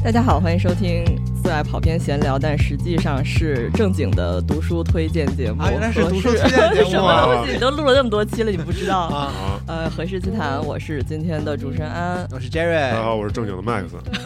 大家好，欢迎收听最爱跑偏闲聊，但实际上是正经的读书推荐节目。 原来是读书推荐节目什么东西？你都录了那么多期了，你不知道啊？ 何氏奇谈，我是今天的主持人安， 我是 Jerry， 大家好，我是正经的 Max。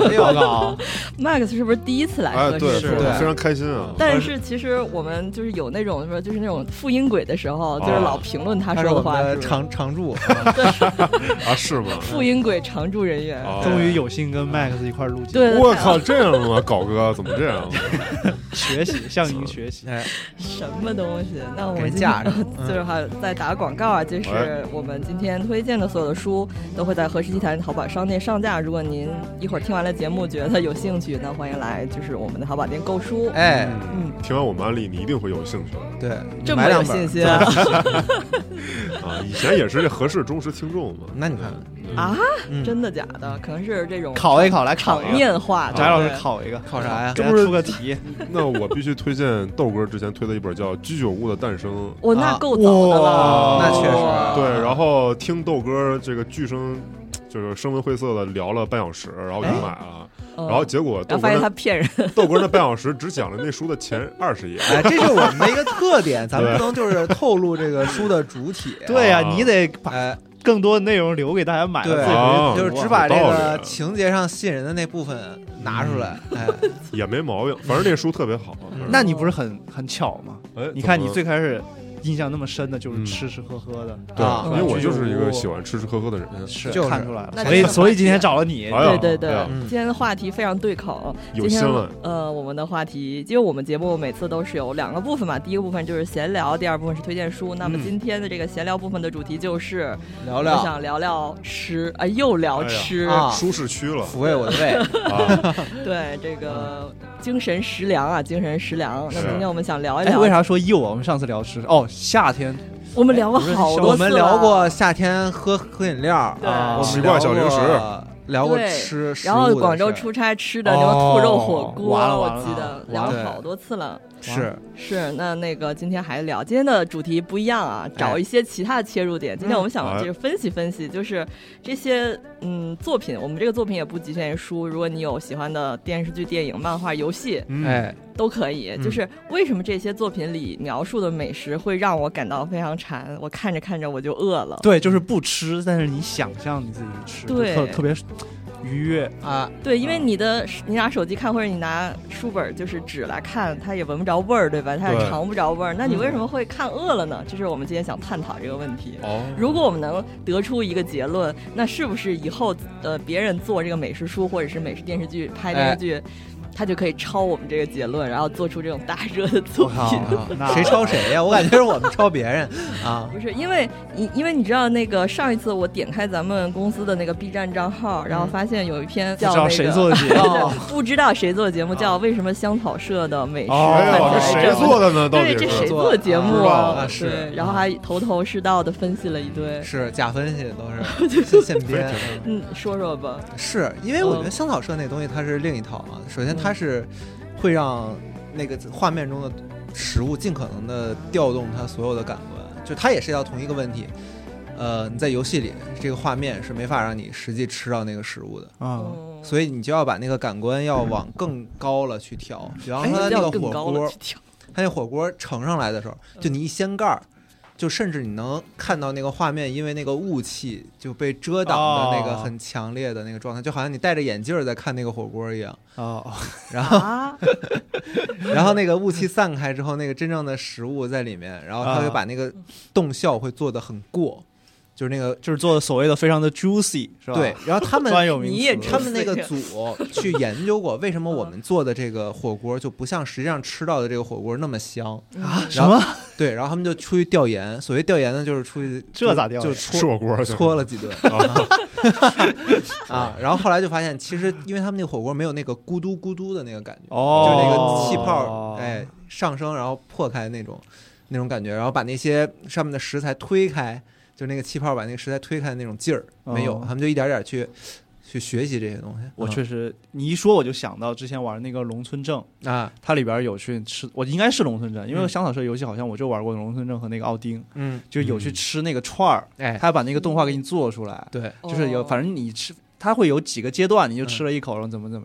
Max 是不是第一次来何氏？ 对，非常开心啊。 但是其实我们就是有那种说，就是那种复音轨的时候，就是老评论他说的话， 是常驻啊，是吗？ 复音轨常驻人员， 终于有幸跟 Max 一块录节目。 对， 我靠，这样吗？搞哥怎么这样？ 学习，向您学习。 什么东西？那我们今天就是还再打个广告啊，就是我们今天推荐的所有的书都会在何氏奇谈淘宝商店上架。如果您一会儿听完了节目觉得有兴趣，那欢迎来就是我们的淘宝店购书。 听完我们案例，你一定会有兴趣。 对， 这么有信心啊！ 以前也是这何氏忠实听众嘛。 那你看啊，真的假的？可能是这种考一考，来考面化。 翟老师考一个， 考啥呀？ 这不是出个题。 那我必须推荐豆哥之前推的一本叫《居酒屋的诞生》。 那够早的了， 那确实。 对，然后听豆哥这个巨声，就是声闻晦涩的聊了半小时，然后就买了。然后结果发现他骗人， 豆哥那半小时只讲了那书的前20页。 这是我们的一个特点，咱们不能就是透露这个书的主体。 对呀，你得把更多的内容留给大家买了， 就是只把这个情节上吸引人的那部分拿出来， 也没毛病。反正那书特别好。 那你不是很巧吗？你看你最开始印象那么深的就是吃吃喝喝的， 对，因为我就是一个喜欢吃吃喝喝的人， 是看出来了。所以今天找了你， 对，今天的话题非常对口。 有新闻。 我们的话题，因为我们节目每次都是有2个部分嘛，第一个部分就是闲聊，第二部分是推荐书。那么今天的这个闲聊部分的主题就是我想聊聊吃，又聊吃， 舒适区了， 抚慰我的胃。 对，这个精神食粮啊，精神食粮。那今天我们想聊一聊， 为啥说又啊？我们上次聊吃夏天， 我们聊过好多次， 我们聊过夏天喝饮料， 奇怪小零食， 聊过吃， 然后广州出差吃的那种兔肉火锅，我记得聊了好多次了。 是， 那个今天还聊，今天的主题不一样啊，找一些其他的切入点。今天我们想就是分析分析，就是这些作品，我们这个作品也不局限于书，如果你有喜欢的电视剧、电影、漫画、游戏，都可以。就是为什么这些作品里描述的美食会让我感到非常馋，我看着看着我就饿了。 对，就是不吃，但是你想象你自己吃， 对， 特别愉悦啊。对，因为你拿手机看或者你拿书本就是纸来看，它也闻不着味儿，对吧？它也尝不着味儿。那你为什么会看饿了呢？这是我们今天想探讨这个问题。如果我们能得出一个结论，那是不是以后别人做这个美食书或者是美食电视剧拍电视剧，他就可以抄我们这个结论，然后做出这种大热的作品。 谁抄谁呀？我感觉是我们抄别人啊。 不是，因为你知道那个上一次我点开咱们公司的那个 B 站账号，然后发现有一篇叫那个谁做的节目， 不知道谁做的节目，叫为什么香草社的美食谁做的呢？ 对，这谁做的节目啊？ 是，然后还头头是道的分析了一堆， 是假分析都是现编。 说说吧。 是因为我觉得香草社那东西它是另一套啊。首先它是会让那个画面中的食物尽可能的调动它所有的感官，就它也是要同一个问题。你在游戏里这个画面是没法让你实际吃到那个食物的所以你就要把那个感官要往更高了去调。比方说它那个火锅，它那火锅盛上来的时候，就你一掀盖儿，就甚至你能看到那个画面，因为那个雾气就被遮挡的那个很强烈的那个状态，就好像你戴着眼镜在看那个火锅一样。然后那个雾气散开之后，那个真正的食物在里面，然后它会把那个动效会做得很过。就是那个， 就是做的所谓的非常的 juicy， 是吧？ 对，然后他们专有名词， 他们那个组去研究过，为什么我们做的这个火锅就不像实际上吃到的这个火锅那么香啊？什么？ 对，然后他们就出去调研，所谓调研呢，就是出去这咋调研？ 就吃火锅搓了几顿啊，然后后来就发现，其实因为他们那个火锅没有那个咕嘟咕嘟的那个感觉，就是那个气泡上升，然后破开那种感觉，然后把那些上面的食材推开。就那个气泡把那个食材推开的那种劲儿没有，他们就一点点去学习这些东西。 我确实，你一说我就想到之前玩那个龙村镇啊， 它里边有去吃，我应该是龙村镇，因为香草社游戏好像我就玩过龙村镇和那个奥丁，就有去吃那个串儿，他把那个动画给你做出来， 对， 就是有，反正你吃，它会有几个阶段，你就吃了一口，然后怎么样。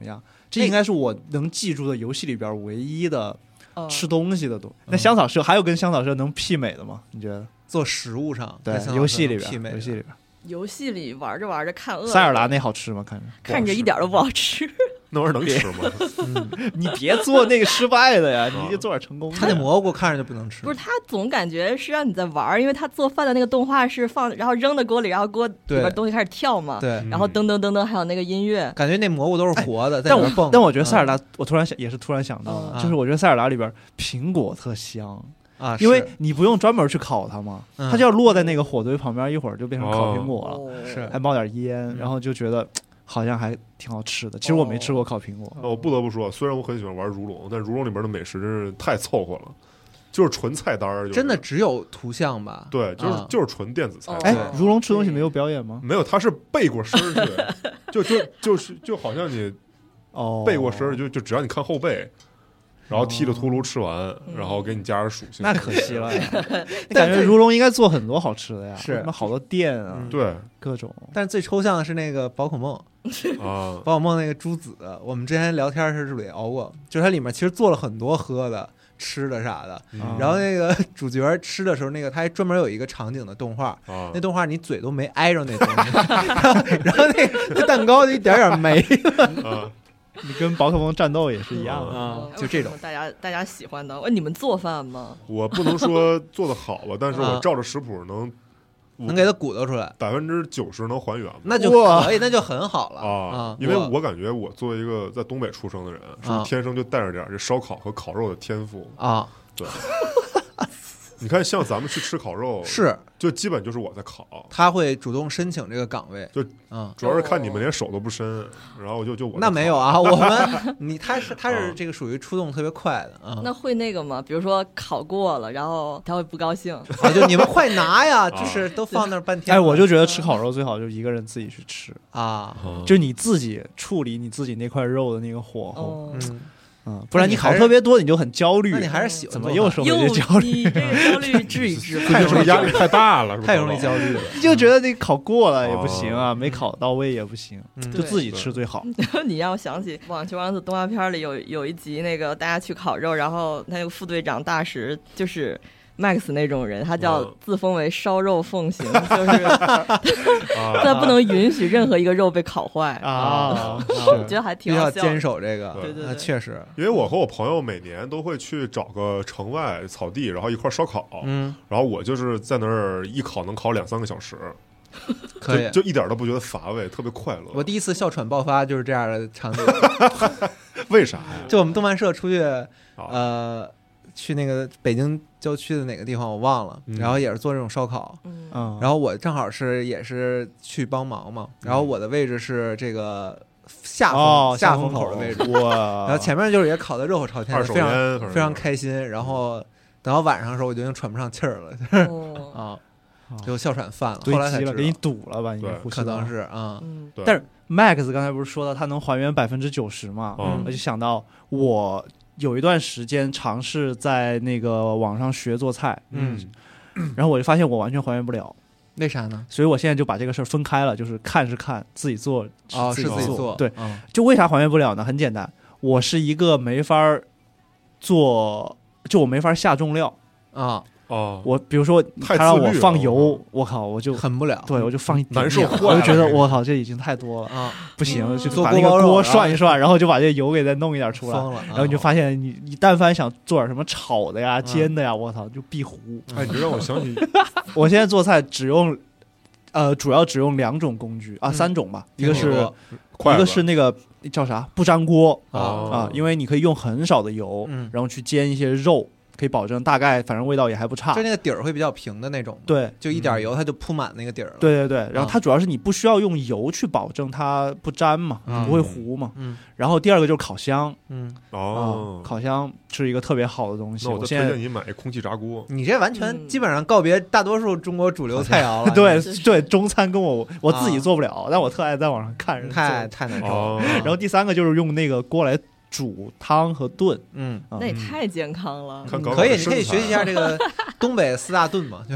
这应该是我能记住的游戏里边唯一的吃东西的东西。那香草社还有跟香草社能媲美的吗？你觉得？ 做食物上， 对，游戏里边， 游戏里玩着玩着看饿了。 塞尔达那好吃吗？ 看着一点都不好吃。 那玩意儿能吃吗？ 你别做那个失败的呀，你就做点成功的。 他那蘑菇看着就不能吃。 不是，他总感觉是让你在玩，因为他做饭的那个动画是放，然后扔到锅里，然后锅里边东西开始跳嘛。 对。 然后噔噔噔噔，还有那个音乐， 感觉那蘑菇都是活的，在那蹦。 但我觉得塞尔达，我突然想到的，就是我觉得塞尔达里边苹果特香。因为你不用专门去烤它嘛，它就要落在那个火堆旁边，一会儿就变成烤苹果了， 是还冒点烟，然后就觉得好像还挺好吃的。其实我没吃过烤苹果。 我不得不说，虽然我很喜欢玩如龙，但如龙里边的美食真是太凑合了，就是纯菜单， 真的只有图像吧？ 对，就是纯电子菜。 哎，如龙吃东西没有表演吗？ 没有，他是背过身去，就好像你背过身，就只要你看后背。然后踢着秃噜吃完，然后给你加点属性， 那可惜了呀！感觉如龙应该做很多好吃的呀， 是好多店啊， 对， 各种。 但是最抽象的是那个宝可梦啊， 宝可梦那个珠子，我们之前聊天是聊过，就是它里面其实做了很多喝的、吃的啥的。然后那个主角吃的时候，那个他还专门有一个场景的动画，那动画你嘴都没挨着那东西，然后那蛋糕就一点点没了。 你跟宝可梦战斗也是一样的，就这种大家喜欢的。你们做饭吗？ 我不能说做的好吧，但是我照着食谱能给它鼓捣出来 ，90%能还原， 那就可以，那就很好了啊！因为我感觉我作为一个在东北出生的人，是天生就带着点这烧烤和烤肉的天赋啊。 对。你看，像咱们去吃烤肉，就基本就是我在烤， 他会主动申请这个岗位， 主要是看你们连手都不伸，然后就我那没有啊，我们他是这个属于出动特别快的啊。 那会那个吗？比如说烤过了，然后他会不高兴， 就你们快拿呀，就是都放那半天。 哎，我就觉得吃烤肉最好就一个人自己去吃啊， 就是你自己处理你自己那块肉的那个火候。不然你烤特别多，你就很焦虑。 那你还是喜欢怎么又说回这焦虑？ 你这个焦虑治一治， 压力太大了， 太容易焦虑了。 就觉得你烤过了也不行啊，没烤到位也不行，就自己吃最好。 你让我想起《网球王子》动画片里有一集，那个大家去烤肉，然后那个副队长大石就是Max 那种人，他叫自封为烧肉奉行，就是他不能允许任何一个肉被烤坏啊。 我觉得还挺好笑的， 要坚守这个， 对， 确实。 因为我和我朋友每年都会去找个城外草地，然后一块烧烤，然后我就是在那儿一烤能烤2-3个小时， 可以， 就一点都不觉得乏味，特别快乐。 我第一次哮喘爆发就是这样的场景， 为啥呀？ 就我们动漫社出去，去那个北京郊区的哪个地方我忘了，然后也是做这种烧烤，然后我正好也是去帮忙嘛，然后我的位置是这个下风口的位置，然后前面就是也烤得热火朝天，非常开心，然后等到晚上的时候我就已经喘不上气儿了，就哮喘犯了，后来才知道给你堵了吧？ 可能是但是 Max 刚才不是说到他能还原90%嘛？我就想到我有一段时间尝试在那个网上学做菜，然后我就发现我完全还原不了， 为啥呢？ 所以我现在就把这个事儿分开了，就是看是看，自己做是自己做， 对，就为啥还原不了呢？很简单，我是一个没法做，就我没法下重料啊。 我比如说他让我放油，我靠，我就狠不了， 对，我就放一点， 难受， 我就觉得我靠，这已经太多了啊，不行，就把那个锅涮一涮，然后就把这油给再弄一点出来，然后你就发现你但凡想做点什么炒的呀、煎的呀，我操，就壁糊。 哎，你让我想起， 我现在做菜主要只用2种工具啊，3种吧，一个是那个叫啥不粘锅啊，因为你可以用很少的油，然后去煎一些肉。可以保证大概反正味道也还不差， 就那个底儿会比较平的那种， 对， 就一点油它就铺满那个底儿了。 对，然后它主要是你不需要用油去保证它不粘嘛，不会糊嘛。然后第二个就是烤箱，烤箱是一个特别好的东西。 那我就推荐你买空气炸锅。 你这完全基本上告别大多数中国主流菜肴了。 对，中餐跟我自己做不了，但我特爱在网上看人做， 太难受。 然后第3个就是用那个锅来煮汤和炖， 那也太健康了。 可以，你可以学习一下这个东北4大炖嘛，就是。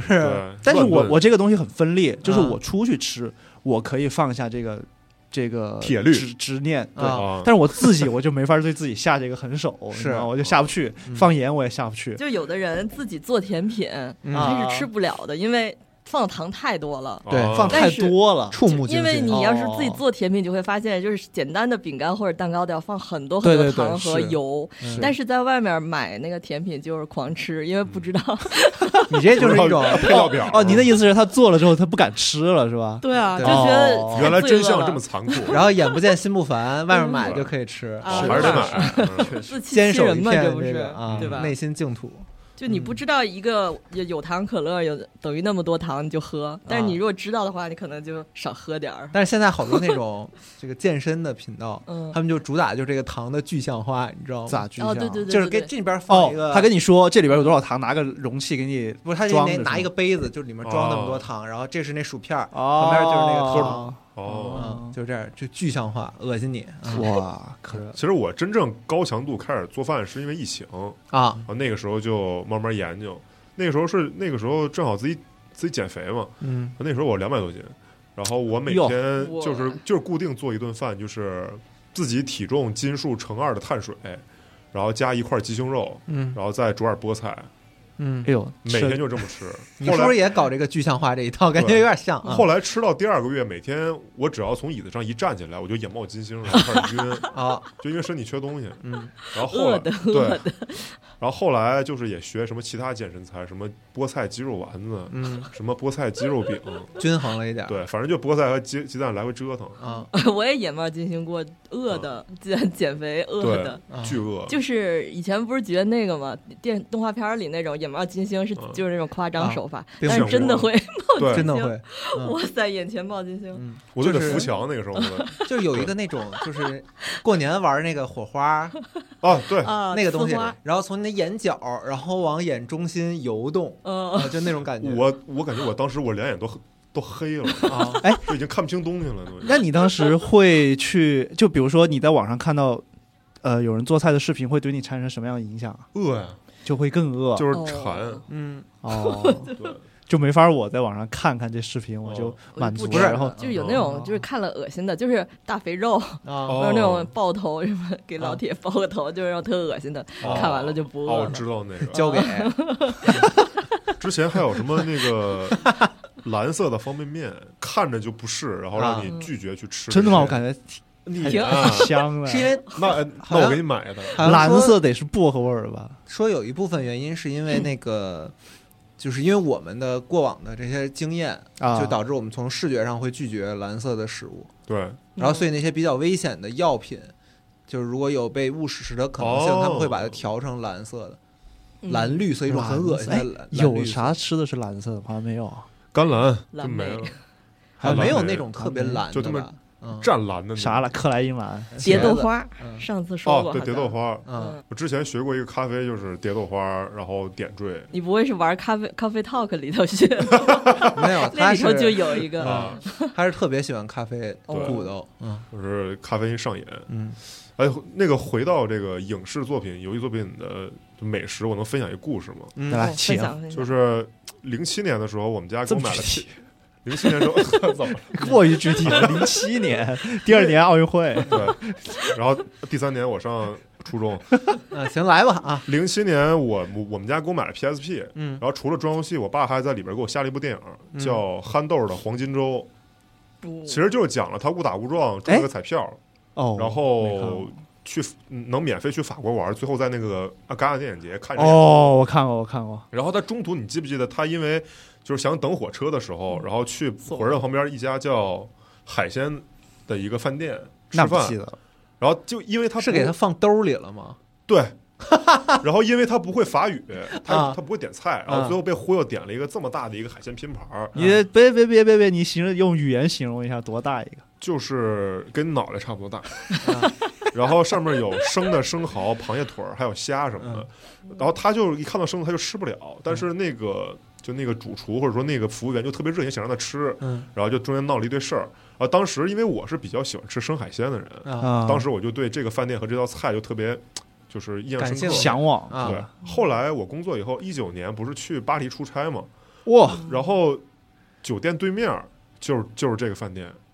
但是我这个东西很分裂，就是我出去吃，我可以放下这个这个铁律执念，对，但是我自己我就没法对自己下这个狠手，是我就下不去，放盐我也下不去。 就有的人自己做甜品，他是吃不了的，因为放糖太多了， 对，放太多了， 触目惊心。 因为你要是自己做甜品，就会发现，就是简单的饼干或者蛋糕都要放很多很多糖和油，但是在外面买那个甜品就是狂吃，因为不知道。 你这就是一种配料表哦，你的意思是他做了之后他不敢吃了是吧？ 对啊，就觉得原来真相这么残酷， 然后眼不见心不烦，外面买就可以吃， 还是得买， 自欺欺人嘛，这不是对吧？ 内心净土。 就你不知道一个有糖可乐有等于那么多糖你就喝，但是你如果知道的话，你可能就少喝点儿。 但是现在好多那种这个健身的频道，他们就主打就这个糖的具象化，你知道吗？ 咋具象？ 哦，对对对， 就是给这里边放一个， 他跟你说这里边有多少糖，拿个容器给你， 不是他就拿一个杯子，就里面装那么多糖，然后这是那薯片，旁边就是那个糖。就这样，就具象化，恶心你哇！ 其实我真正高强度开始做饭是因为疫情啊， 那个时候就慢慢研究。那个时候正好自己减肥嘛，那时候我200多斤，然后我每天就是固定做一顿饭，就是自己体重斤数乘2的碳水，然后加1块鸡胸肉，然后再煮点菠菜。 哎呦， 每天就这么吃。 你是不是也搞这个具象化这一套？感觉有点像。 后来吃到第2个月，每天我只要从椅子上一站起来，我就眼冒金星，然后开始晕啊，就因为身体缺东西。然后后来对，然后后来就是也学什么其他健身餐，什么菠菜鸡肉丸子，什么菠菜鸡肉饼， 均衡了一点。 对，反正就菠菜和鸡蛋来回折腾啊。 我也眼冒金星过，饿的，减肥饿的， 巨饿。 就是以前不是觉得那个嘛，动画片里那种眼冒金星是就是那种夸张手法，但是真的会冒金星， 真的会。 哇塞，眼前冒金星， 我就得扶墙那个时候。 就有一个那种，就是过年玩那个火花啊，对， 那个东西，然后从你的眼角，然后往眼中心游动，就那种感觉。 我感觉我当时我2眼都黑了啊， 哎， 就已经看不清东西了。 那你当时会去，就比如说你在网上看到，有人做菜的视频，会对你产生什么样的影响？ 饿呀， 就会更饿， 就是馋。 对。就没法我在网上看看这视频，我就满足。然后就是有那种就是看了恶心的，就是大肥肉，或者那种爆头什么给老铁爆个头，就是那种特恶心的，看完了就不饿了。 我知道那个交给。 之前还有什么那个蓝色的方便面，看着就不是，然后让你拒绝去吃。 真的吗？我感觉挺香的。 是因为那我给你买的， 蓝色得是薄荷味儿吧？ 说有一部分原因是因为那个。就是因为我们的过往的这些经验，就导致我们从视觉上会拒绝蓝色的食物。 对， 然后所以那些比较危险的药品，就是如果有被误食的可能性，他们会把它调成蓝色的，蓝绿色一种很恶心的蓝。 有啥吃的是蓝色的？好像没有啊， 甘蓝就没了， 还没有那种特别蓝的， 就他们湛蓝的啥了？克莱因蓝、 蝶豆花，上次说过。 对，蝶豆花。我之前学过一个咖啡，就是蝶豆花，然后点缀。 你不会是玩咖啡 talk 里头学？ 没有， 那里头就有一个。 他是特别喜欢咖啡骨头， 就是咖啡因上瘾。哎，那个回到这个影视作品、游戏作品的美食，我能分享一个故事吗？ 来，请。 就是07年的时候，我们家给我买了。07年时候怎么过于具体了？07年，第2年奥运会， 对，然后第3年我上初中， 行，来吧啊 ！07年我们家给我买了 PSP，然后除了装游戏，我爸还在里边给我下了一部电影，叫《憨豆的黄金周》，其实就是讲了他误打误撞中了个彩票，然后去能免费去法国玩，最后在那个戛纳电影节看见。 我看过。 然后他中途你记不记得他因为就是想等火车的时候，然后去火车站旁边一家叫海鲜的一个饭店吃饭，然后就因为他是给他放兜里了吗？ 对，然后因为他不会法语，他不会点菜，然后最后被忽悠点了一个这么大的一个海鲜拼盘。 你别，你用语言形容一下多大一个？ 就是跟脑袋差不多大，然后上面有生的生蚝、螃蟹腿还有虾什么的，然后他就一看到生的他就吃不了，但是那个主厨或者说那个服务员就特别热情，想让他吃，然后就中间闹了一堆事儿。然后当时因为我是比较喜欢吃生海鲜的人，当时我就对这个饭店和这道菜就特别就是印象深刻、 向往。 对，后来我工作以后，19年不是去巴黎出差嘛， 哇， 然后酒店对面就是这个饭店。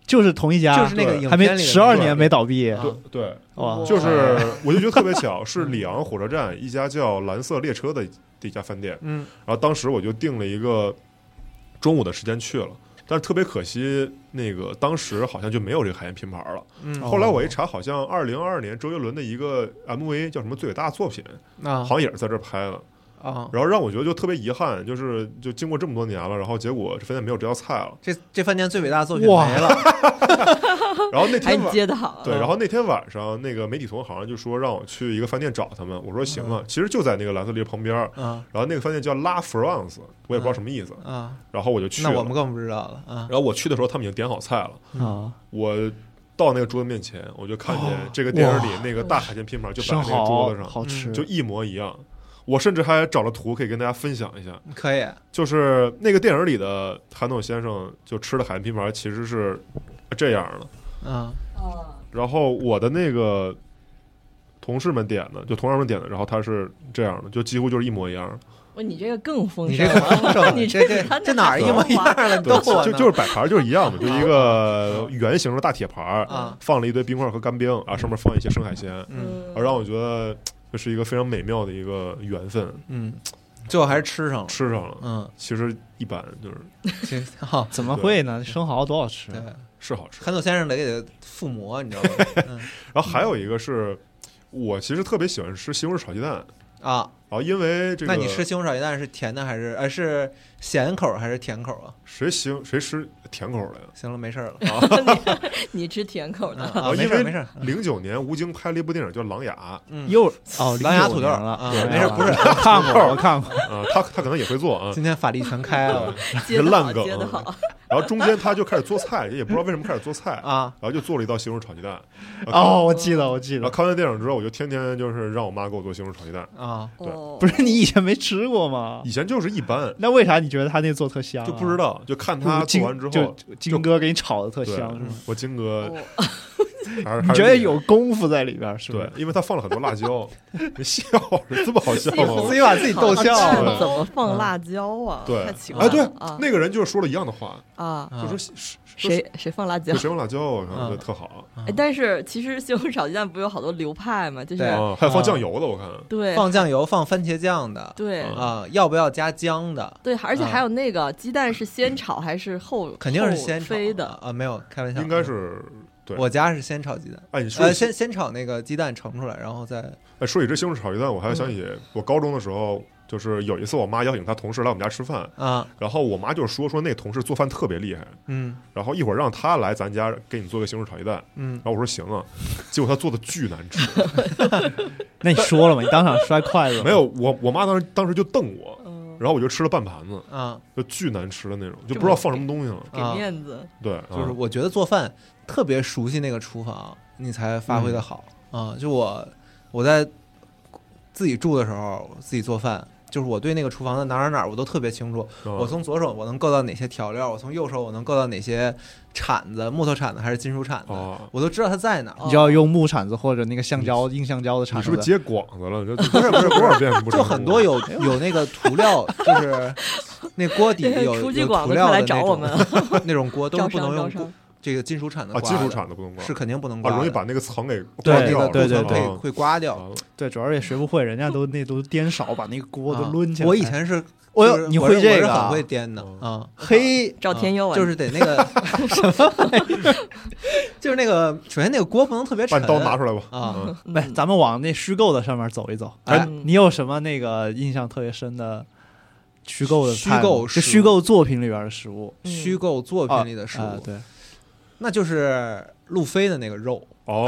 就是同一家， 就是那个影片还没里 12年没倒闭。 对， 哇， 就是我就觉得特别巧，是里昂火车站一家叫蓝色列车的一家饭店，然后当时我就订了一个中午的时间去了。但是特别可惜，那个当时好像就没有这个海盐拼盘了。后来我一查，好像2022年周杰伦的一个 MV 叫什么最伟大的作品，好像也是在这拍的。然后让我觉得就特别遗憾，就经过这么多年了，然后结果这饭店没有这道菜了。 这饭店最伟大的作品没了。 然后那天接的好， 对，然后那天晚上那个媒体同行就说让我去一个饭店找他们，我说行啊，其实就在那个蓝色列车旁边。然后那个饭店叫拉弗朗斯，我也不知道什么意思。然后我就去了， 那我们更不知道了。 然后我去的时候，他们已经点好菜了。我到那个桌子面前，我就看见这个电影里那个大海鲜拼盘就摆在那个桌子上， 好吃， 就一模一样。我甚至还找了图可以跟大家分享一下。 可以， 就是那个电影里的韩董先生就吃的海鲜拼盘其实是这样的。然后我的那个同事们点的，就同事们点的，然后他是这样的，就几乎就是一模一样。 你这个更丰盛， 你这个丰盛，你这哪儿一模一样了？ 就是摆盘就是一样的，就一个圆形的大铁盘，放了一堆冰块和干冰，然后上面放一些生海鲜，让我觉得这是一个非常美妙的一个缘分。 最后还是吃上了。其实一般就是， 怎么会呢？生蚝多好吃， 对， 是好吃。 韩总先生得给他附魔，你知道吗？ 然后还有一个是我其实特别喜欢吃西红柿炒鸡蛋啊。 因为这个， 那你吃西红柿炒鸡蛋是甜的还是是咸口还是甜口啊？ 谁吃甜口的呀？ 行了，没事了。 你吃甜口的没事没事。 09年吴京拍了一部电影叫《琅琊》， 琅琊土豆了。没事，不是我看过他可能也会做啊。 今天法力全开了， 这烂梗。然后中间他就开始做菜，也不知道为什么开始做菜然后就做了一道西红柿炒鸡蛋。 我记得。 然后看完电影之后，我就天天就是让我妈给我做西红柿炒鸡蛋对。 不是你以前没吃过吗？ 以前就是一般。 那为啥你觉得他那做特香？ 就不知道，就看他做完之后， 就金哥给你炒的特香，是吗？ 我金哥， 你觉得有功夫在里边是吧？ 对，因为他放了很多辣椒。笑，这么好笑吗？ 自己把自己逗笑了。 怎么放辣椒啊？ 对， 太奇怪了。 对，那个人就是说了一样的话就说谁放辣椒？ 谁放辣椒？我觉得特好。 但是其实西红柿炒鸡蛋不有好多流派嘛？就是还有放酱油的，我看。 对， 放酱油、放番茄酱的。 对要不要加姜的？ 对，而且还有那个鸡蛋是先炒还是后？ 肯定是先炒的没有开玩笑， 应该是。对， 我家是先炒鸡蛋。 你说先炒那个鸡蛋盛出来，然后再。 说起这西红柿炒鸡蛋，我还想起我高中的时候，就是有一次我妈邀请她同事来我们家吃饭然后我妈就说那同事做饭特别厉害，然后一会儿让他来咱家给你做个西红柿炒鸡蛋，然后我说行啊，结果他做的巨难吃。 那你说了吗？你当场摔筷子？ 没有，我妈当时就瞪我。然后我就吃了半盘子就巨难吃的那种，就不知道放什么东西了。 给面子。 对， 就是我觉得做饭特别熟悉那个厨房，你才发挥的好就我在自己住的时候，自己做饭，就是我对那个厨房的哪儿我都特别清楚。我从左手我能够到哪些调料，我从右手我能够到哪些铲子，木头铲子还是金属铲子，我都知道它在哪。 你就要用木铲子或者那个橡胶硬橡胶的铲子。 你是不是接广子了？ 不是多少遍就很多有那个涂料，就是那锅底有涂料的那种锅都是不能用这个金属铲子刮。 金属铲子不能刮， 是肯定不能刮， 容易把那个层给刮掉。 对，会刮掉。 对，主要也学不会，人家都颠勺把那个锅都抡起来。 我以前是。 你会这个？ 我是很会颠的嘿， 赵天佑就是得那个什么，就是那个，首先那个锅不能特别沉。 把刀拿出来吧咱们往那虚构的上面走一走。你有什么那个印象特别深的虚构的菜？虚构作品里边的食物， 虚构作品里的食物， 对， 那就是路飞的那个肉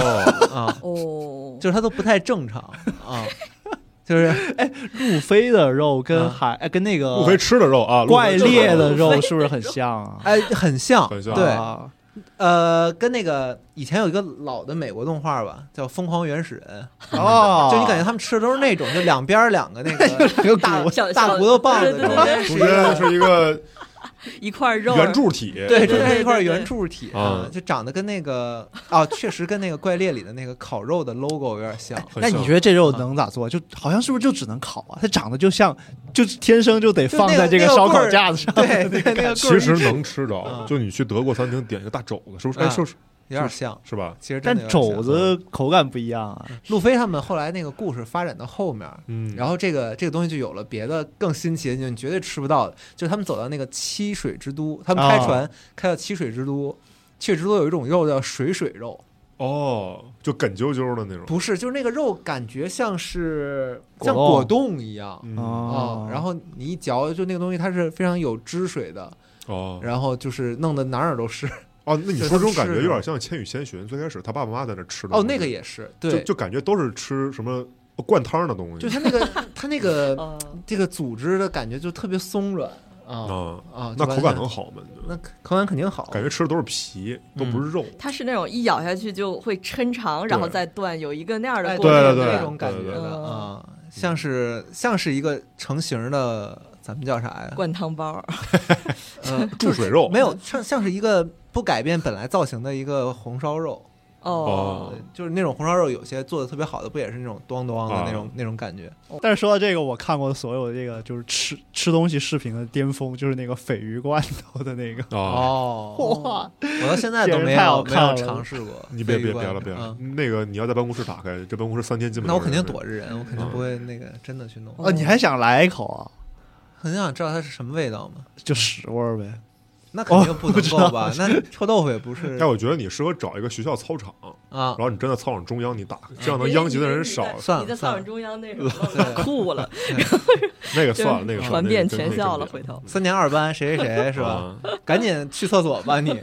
就是它都不太正常就是路飞的肉跟跟那个路飞吃的肉怪猎的肉是不是很像啊？ 很像，对跟那个以前有一个老的美国动画吧，叫《疯狂原始人》就你感觉他们吃的都是那种，就两边两个那个大骨头棒子， 中间是一个一块肉圆柱体， 对，中间一块圆柱体啊，就长得跟那个确实跟那个怪猎里的那个烤肉的 logo 有点像。 那你觉得这肉能咋做？就好像是不是就只能烤啊？它长得就像，就天生就得放在这个烧烤架子上。 对，那个其实能吃着。就你去德国餐厅点一个大肘子，是不是？是不是？ 有点像是吧？ 其实但肘子口感不一样啊。 路飞他们后来那个故事发展到后面，然后这个东西就有了别的更新奇的，你绝对吃不到的，就是他们走到那个七水之都，他们开船开到七水之都，七水之都有一种肉叫水肉。 就梗啾啾的那种。 不是，就是那个肉感觉像果冻一样然后你一嚼，就那个东西它是非常有汁水的然后就是弄得哪儿都是。 那你说这种感觉有点像《千与千寻》最开始他爸爸妈妈在那吃的那个也是，对， 就感觉都是吃什么灌汤的东西， 就他那个这个组织的感觉就特别松软那口感能好吗？ 那口感肯定好， 感觉吃的都是皮，都不是肉。 它是那种一咬下去就会抻长，然后再断，有一个那样的过程，那种感觉的像是一个成型的，咱们叫啥呀？ 灌汤包， 注水肉没有，像是一个不改变本来造型的一个红烧肉。就是那种红烧肉，有些做的特别好的，不也是那种咚咚的那种感觉？ 但是说到这个，我看过所有这个就是吃东西视频的巅峰，就是那个鲱鱼罐头的那个哇！我到现在都没有尝试过。 你别了，那个你要在办公室打开，这办公室3天基本。 那我肯定躲着人，我肯定不会那个真的去弄。 你还想来一口啊？ 很想知道它是什么味道吗？ 就屎味儿呗。 那肯定不能够吧？那臭豆腐也不是。 但我觉得你适合找一个学校操场然后你站在操场中央，你打开，这样能殃及的人少。 你在操场中央那什么酷了， 那个算了，那个传遍全校了。回头 3年2班谁是吧？赶紧去厕所吧你。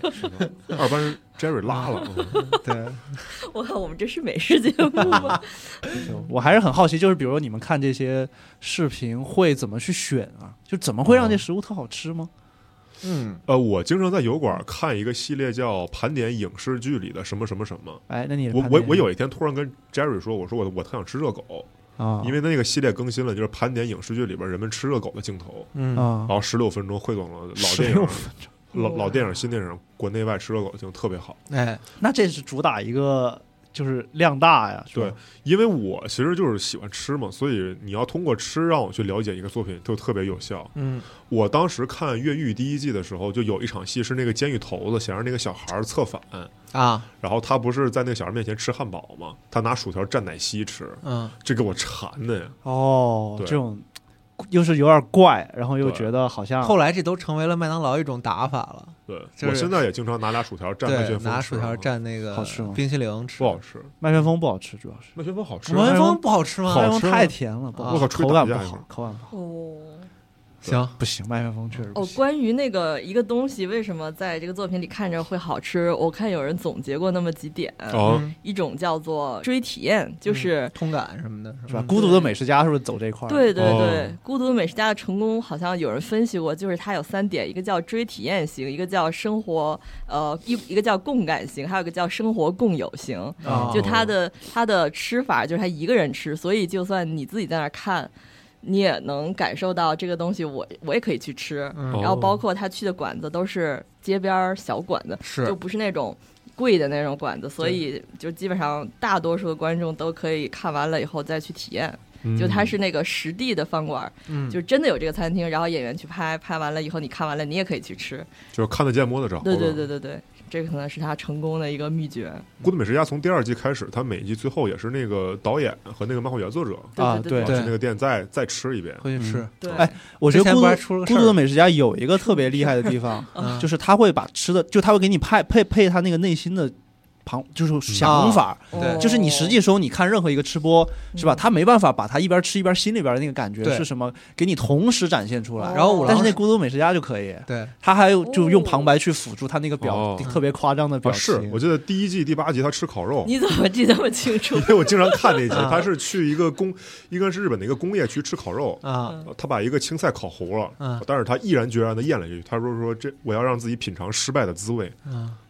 2班 Jerry 拉了。 对， 我看我们这是美食节目吗？ 我还是很好奇，就是比如说你们看这些视频会怎么去选啊？就怎么会让这食物特好吃吗？ 我经常在油管看一个系列叫盘点影视剧里的什么什么什么。 那你我有一天突然跟 Jerry 说，我特想吃热狗因为那个系列更新了，就是盘点影视剧里边人们吃热狗的镜头然后16分钟汇总了老电影新电影国内外吃热狗的镜头特别好。 那这是主打一个就是量大呀。 对，因为我其实就是喜欢吃嘛，所以你要通过吃让我去了解一个作品就特别有效。我当时看《越狱》第1季的时候，就有一场戏是那个监狱头子想让那个小孩策反然后他不是在那个小孩面前吃汉堡吗？他拿薯条蘸奶昔吃，这给我馋的呀。这种又是有点怪，然后又觉得好像后来这都成为了麦当劳一种打法了。 对，我现在也经常拿俩薯条蘸麦旋风， 拿薯条蘸那个好吃吗？ 冰淇淋吃不好吃， 麦旋风不好吃，主要是麦旋风好吃， 麦旋风不好吃吗？ 麦旋风太甜了， 我靠， 口感不好，口感不好。 行， 不行，麦旋风确实不行。 关于那个一个东西为什么在这个作品里看着会好吃，我看有人总结过那么几点。一种叫做追体验，就是通感什么的， 是吧？孤独的美食家是不是走这块？ 对，孤独的美食家的成功好像有人分析过，就是它有3点，一个叫追体验型，一个叫生活一个叫共感型，还有一个叫生活共有型。就它的吃法就是他一个人吃，所以就算你自己在那看，你也能感受到这个东西我也可以去吃。然后包括他去的馆子都是街边小馆子，就不是那种贵的那种馆子，所以就基本上大多数的观众都可以看完了以后再去体验。就它是那个实地的饭馆，就真的有这个餐厅，然后演员去拍完了以后你看完了你也可以去吃， 就是看得见摸得着。 对，这个可能是他成功的一个秘诀。 孤独美食家从第2季开始，他每一季最后也是那个导演和那个漫画原作者对去那个店再吃一遍， 回去吃。 对， 我觉得孤独的美食家有一个特别厉害的地方，就是他会把吃的，就他会给你配他那个内心的就是想法，就是你实际时候你看任何一个吃播是吧，他没办法把他一边吃一边心里边的那个感觉是什么给你同时展现出来。 然后但是那孤独美食家就可以， 对， 他还有就用旁白去辅助他那个特别夸张的表情。 是，我记得第1季第8集他吃烤肉， 你怎么记得这么清楚？ 因为我经常看那集，他是去一个应该是日本的一个工业区吃烤肉他把一个青菜烤糊了但是他毅然决然的咽了一句，他说这我要让自己品尝失败的滋味。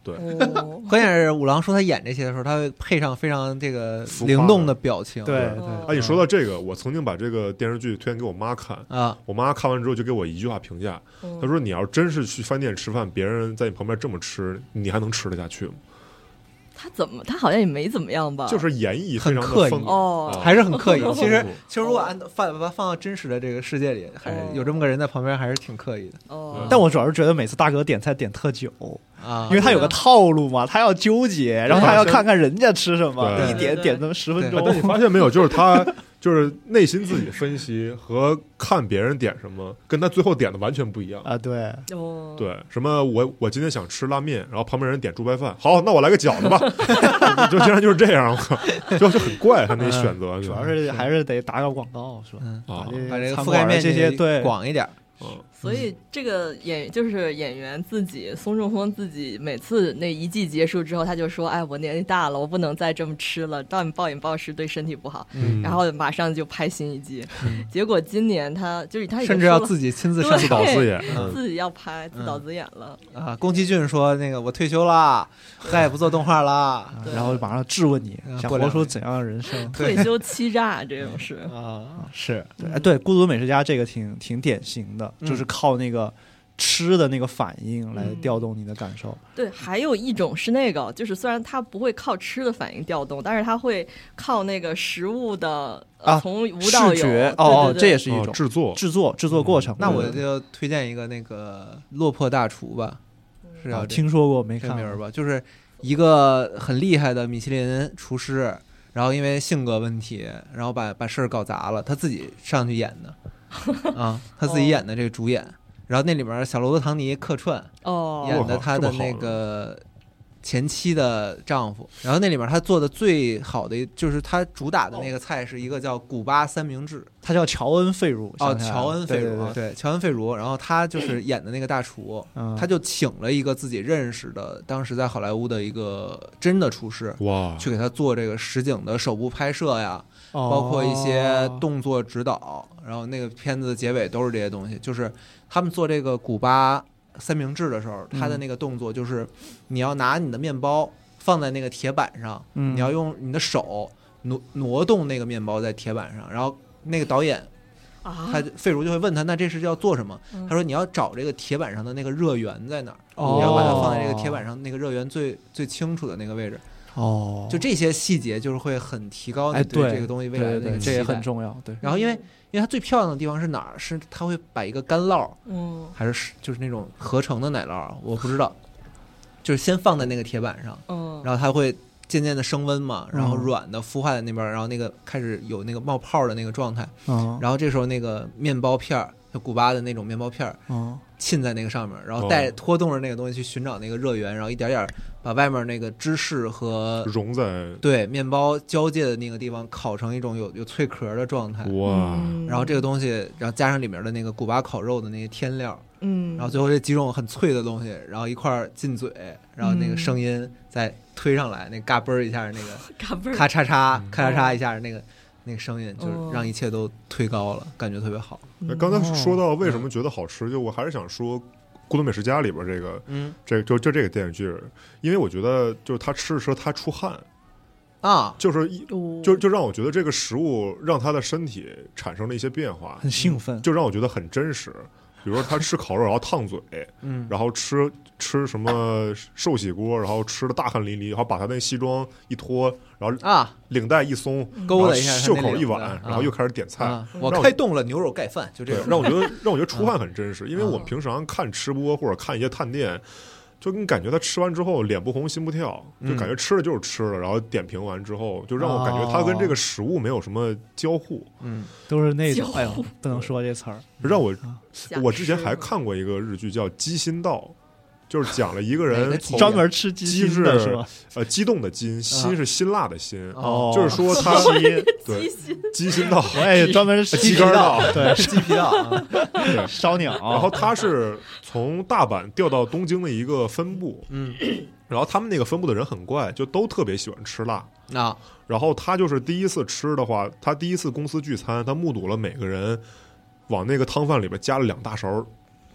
对， 关键是五郎说他演这些的时候，他会配上非常这个灵动的表情。 对。 哎，你说到这个，我曾经把这个电视剧推荐给我妈看啊，我妈看完之后就给我一句话评价，她说：“你要真是去饭店吃饭，别人在你旁边这么吃，你还能吃得下去吗？” 他好像也没怎么样吧？ 就是演绎很刻意还是很刻意。其实如果把它放到真实的这个世界里，还是有这么个人在旁边，还是挺刻意的。 但我主要是觉得每次大哥点菜点特久因为他有个套路嘛，他要纠结，然后他要看看人家吃什么，一点点那么10分钟。 但你发现没有，就是他就是内心自己分析和看别人点什么，跟他最后点的完全不一样啊！对， 对，什么我今天想吃拉面，然后旁边人点猪排饭，好，那我来个饺子吧，就竟然就是这样，就很怪他那选择， 主要是还是得打个广告是吧？ 把这个覆盖面这些对广一点。 所以这个就是演员自己，松仲峰自己每次那一季结束之后，他就说：“哎，我年纪大了，我不能再这么吃了，暴饮暴食对身体不好。”然后马上就拍新一季。结果今年他甚至要自己亲自上自导自演， 自己要拍自导自演了啊！宫崎骏说：“那个我退休了，再也不做动画了。” 然后马上质问你，想活出怎样的人生？ 退休欺诈这种事是对《孤独美食家》这个挺典型的，就是靠那个吃的那个反应来调动你的感受。 对，还有一种是那个，就是虽然它不会靠吃的反应调动，但是它会靠那个食物的从无到有视觉对这也是一种制作过程。 那我就推荐一个那个落魄大厨吧，是要听说过没看名吧？就是一个很厉害的米其林厨师，然后因为性格问题，然后把事儿搞砸了，他自己上去演的。他自己演的这个主演，然后那里面小罗伯特·唐尼客串演的他的那个前妻的丈夫，然后那里面他做的最好的就是他主打的那个菜是一个叫古巴三明治， 他叫乔恩·费如乔恩·费如对乔恩·费如，然后他就是演的那个大厨，他就请了一个自己认识的当时在好莱坞的一个真的厨师去给他做这个实景的手部拍摄呀，包括一些动作指导，然后那个片子的结尾都是这些东西。就是他们做这个古巴三明治的时候，他的那个动作就是你要拿你的面包放在那个铁板上，你要用你的手挪动那个面包在铁板上，然后那个导演他费如就会问他，那这是要做什么？他说你要找这个铁板上的那个热源在哪儿，你要把它放在这个铁板上那个热源最清楚的那个位置。就这些细节就是会很提高你对这个东西未来的那个期待， 这也很重要。对， 然后因为它最漂亮的地方是哪儿？是它会把一个干酪，还是就是那种合成的奶酪，我不知道，就是先放在那个铁板上，然后它会渐渐的升温嘛，然后软的孵化在那边，然后那个开始有那个冒泡的那个状态，然后这时候那个面包片儿，就古巴的那种面包片儿，浸在那个上面，然后拖动着那个东西去寻找那个热源，然后一点点把外面那个芝士和融在面包交界的那个地方烤成一种有脆壳的状态。 哇！ 然后这个东西，然后加上里面的那个古巴烤肉的那些添料，然后最后这几种很脆的东西，然后一块进嘴，然后那个声音再推上来，那嘎嘣儿一下，那个咔嚓嚓咔嚓嚓一下，那个声音就是让一切都推高了，感觉特别好。 刚才说到为什么觉得好吃，就我还是想说《孤独美食家》里边这个，就这个电视剧，因为我觉得就是他吃的时候他出汗就是就让我觉得这个食物让他的身体产生了一些变化， 很兴奋， 就让我觉得很真实。比如说他吃烤肉然后烫嘴，然后吃什么寿喜锅，然后吃的大汗淋漓，然后把他那西装一脱，然后领带一松， 勾了一下袖口一挽，然后又开始点菜。 我开动了牛肉盖饭，就这样， 让我觉得出汗很真实。因为我们平常看吃播或者看一些探店，就跟感觉他吃完之后脸不红心不跳，就感觉吃了就是吃了，然后点评完之后，就让我感觉他跟这个食物没有什么交互， 都是那种，哎呦，不能说这词儿， 让我之前还看过一个日剧叫《鸡心道》，就是讲了一个人专门吃鸡心的是吧？ 激动的心是辛辣的心，就是说他对鸡心道， 我也专门是鸡肝道， 对，是鸡皮道， 烧鸟。 然后他是从大阪调到东京的一个分部，然后他们那个分部的人很怪，就都特别喜欢吃辣然后他就是第一次吃的话，他第一次公司聚餐，他目睹了每个人往那个汤饭里边加了2大勺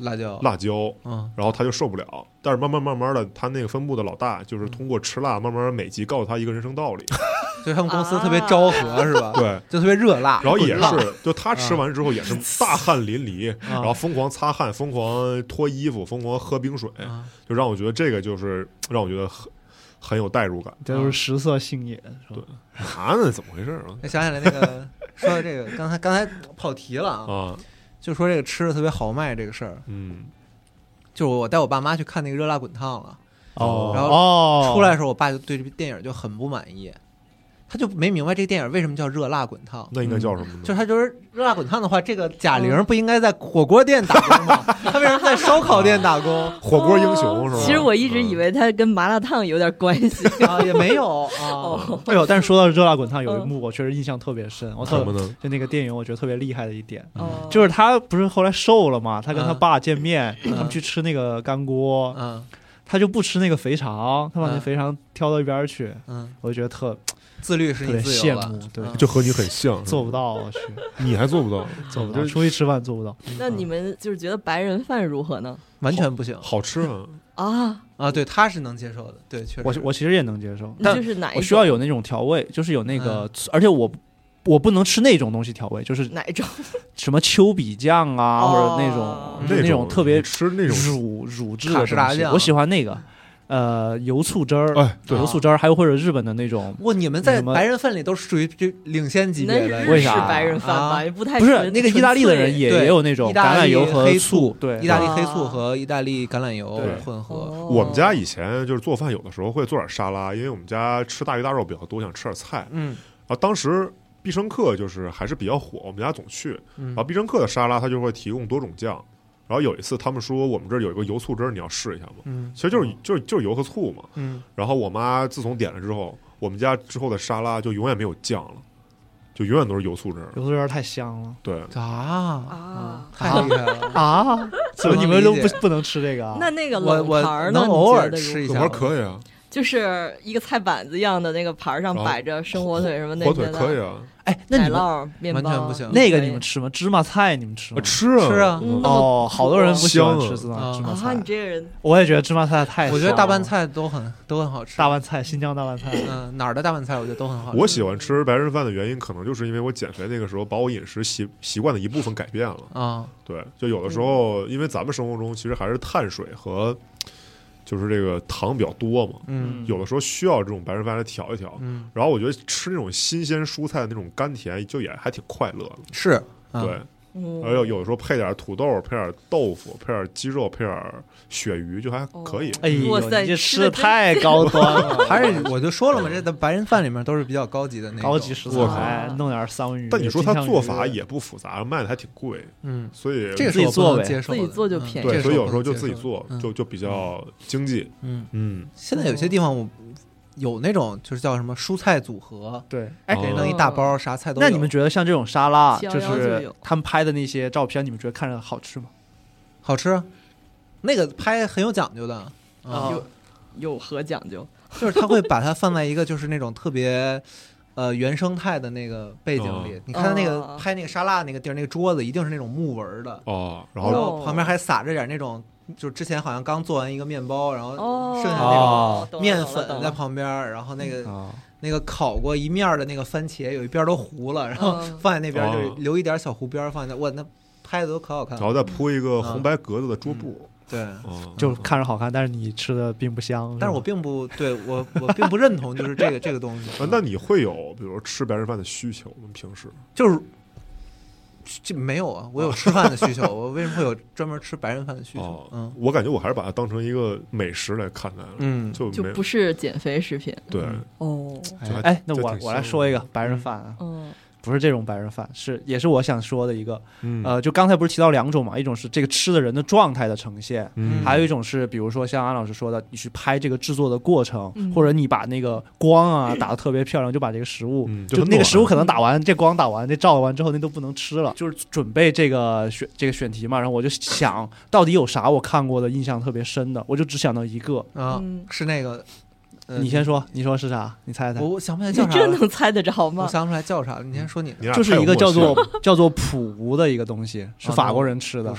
辣椒， 然后他就受不了，但是慢慢的，他那个分部的老大就是通过吃辣，慢慢每集告诉他一个人生道理。 就他们公司特别昭和是吧？ 对， 就特别热辣。 然后也是，就他吃完之后也是大汗淋漓，然后疯狂擦汗，疯狂脱衣服，疯狂喝冰水，就让我觉得这个就是让我觉得很有代入感。 这都是食色性也。 对，啥呢？怎么回事啊？ 想起来那个说到这个，刚才跑题了啊，就说这个吃的特别豪迈这个事儿。就是我带我爸妈去看那个热辣滚烫了。然后出来的时候，我爸就对这部电影就很不满意。他就没明白这个电影为什么叫热辣滚烫， 那应该叫什么呢？ 就是他就是热辣滚烫的话，这个贾玲不应该在火锅店打工吗？他为什么在烧烤店打工？ 火锅英雄是吧？ 其实我一直以为他跟麻辣烫有点关系啊，也没有啊。 哎呦，但是说到热辣滚烫，有一幕我确实印象特别深。 什么呢？ 就那个电影，我觉得特别厉害的一点，就是他不是后来瘦了嘛？他跟他爸见面，他们去吃那个干锅，他就不吃那个肥肠，他把那肥肠挑到一边去。我就觉得特。 自律是你自由了， 对， 就和你很像， 做不到，我去， 你还做不到， 做不到，出去吃饭做不到。 那你们就是觉得白人饭如何呢？ 完全不行， 好吃啊！对，他是能接受的，对，确实， 我其实也能接受， 但就是哪一种？ 我需要有那种调味，就是有那个，而且我不能吃那种东西调味，就是哪一种？ 什么丘比酱啊，或者那种特别吃那种乳质的卡士达酱， 我喜欢那个。油醋汁儿， 对， 油醋汁儿，还有或者日本的那种。 哇，你们在白人饭里都是属于领先级别的， 为啥？ 白人饭吧，不太不是那个意大利的人也有那种橄榄油和黑醋， 对， 意大利黑醋和意大利橄榄油混合。 我们家以前就是做饭，有的时候会做点沙拉，因为我们家吃大鱼大肉比较多，想吃点菜。然后当时必胜客就是还是比较火，我们家总去。然后必胜客的沙拉它就会提供多种酱。然后有一次他们说我们这儿有一个油醋汁儿，你要试一下吗？其实就是油和醋嘛。然后我妈自从点了之后，我们家之后的沙拉就永远没有酱了，就永远都是油醋汁儿。 油醋汁儿太香了。 对太厉害了啊！怎么你们都不能吃这个啊？ 那个冷盘呢？能偶尔吃一下， 冷盘可以啊。 就是一个菜板子一样的那个盘上摆着生火腿什么那些的， 火腿可以啊。 哎，那你们面包完全不行。 那个你们吃吗？芝麻菜你们吃吗？ 吃啊。 哦，好多人不喜欢吃芝麻菜。 你这个人， 我也觉得芝麻菜太香了。 我觉得大拌菜都很好吃。 大拌菜，新疆大拌菜， 哪儿的大拌菜我觉得都很好吃。 我喜欢吃白人饭的原因，可能就是因为我减肥那个时候把我饮食习惯的一部分改变了啊。对，就有的时候，因为咱们生活中其实还是碳水和。就是这个糖比较多嘛，有的时候需要这种白人饭来调一调，然后我觉得吃那种新鲜蔬菜的那种甘甜，就也还挺快乐的。 是， 对，而有的时候配点土豆，配点豆腐，配点鸡肉，配点鳕鱼，就还可以。 哎呦，你这吃的太高端了！ 还是我就说了嘛，这的白人饭里面都是比较高级的那种高级食材，弄点桑鱼。 但你说它做法也不复杂，卖的还挺贵，所以这个自己做呗， 自己做就便宜。 对，所以有时候就自己做，就比较经济。 现在有些地方有那种就是叫什么蔬菜组合， 对， 哎，给弄一大包，啥菜都有。 那你们觉得像这种沙拉，就是他们拍的那些照片，你们觉得看着好吃吗？ 好吃，那个拍很有讲究的有何讲究？ 就是他会把它放在一个就是那种特别原生态的那个背景里。你看那个拍那个沙拉那个地儿，那个桌子一定是那种木纹的然后旁边还撒着点那种。就之前好像刚做完一个面包，然后剩下那种面粉在旁边，然后那个烤过一面的那个番茄有一边都糊了，然后放在那边就留一点小糊边放在，哇，那拍的都可好看了。 然后再铺一个红白格子的桌布， 对， 就看着好看，但是你吃的并不香。 但是我并不对我并不认同就是这个东西。 那你会有比如吃白人饭的需求吗？平时就是这没有啊，我有吃饭的需求，我为什么会有专门吃白人饭的需求？ 我感觉我还是把它当成一个美食来看待了，就不是减肥食品。 对， 哎，那我来说一个白人饭啊，不是这种白人饭，也是我想说的一个，就刚才不是提到两种嘛，一种是这个吃的人的状态的呈现，还有一种是比如说像安老师说的，你去拍这个制作的过程，或者你把那个光啊打得特别漂亮，就把这个食物，就那个食物可能打完，这光打完，这照完之后那都不能吃了。就是准备这个选题嘛，然后我就想到底有啥我看过的印象特别深的，我就只想到一个是那个。 你先说，你说是啥？你猜猜。 我想不起来叫啥。 你这能猜得着吗？ 我想不出来叫啥。你先说你的。 就是一个叫做普吴的一个东西，是法国人吃的。 不是，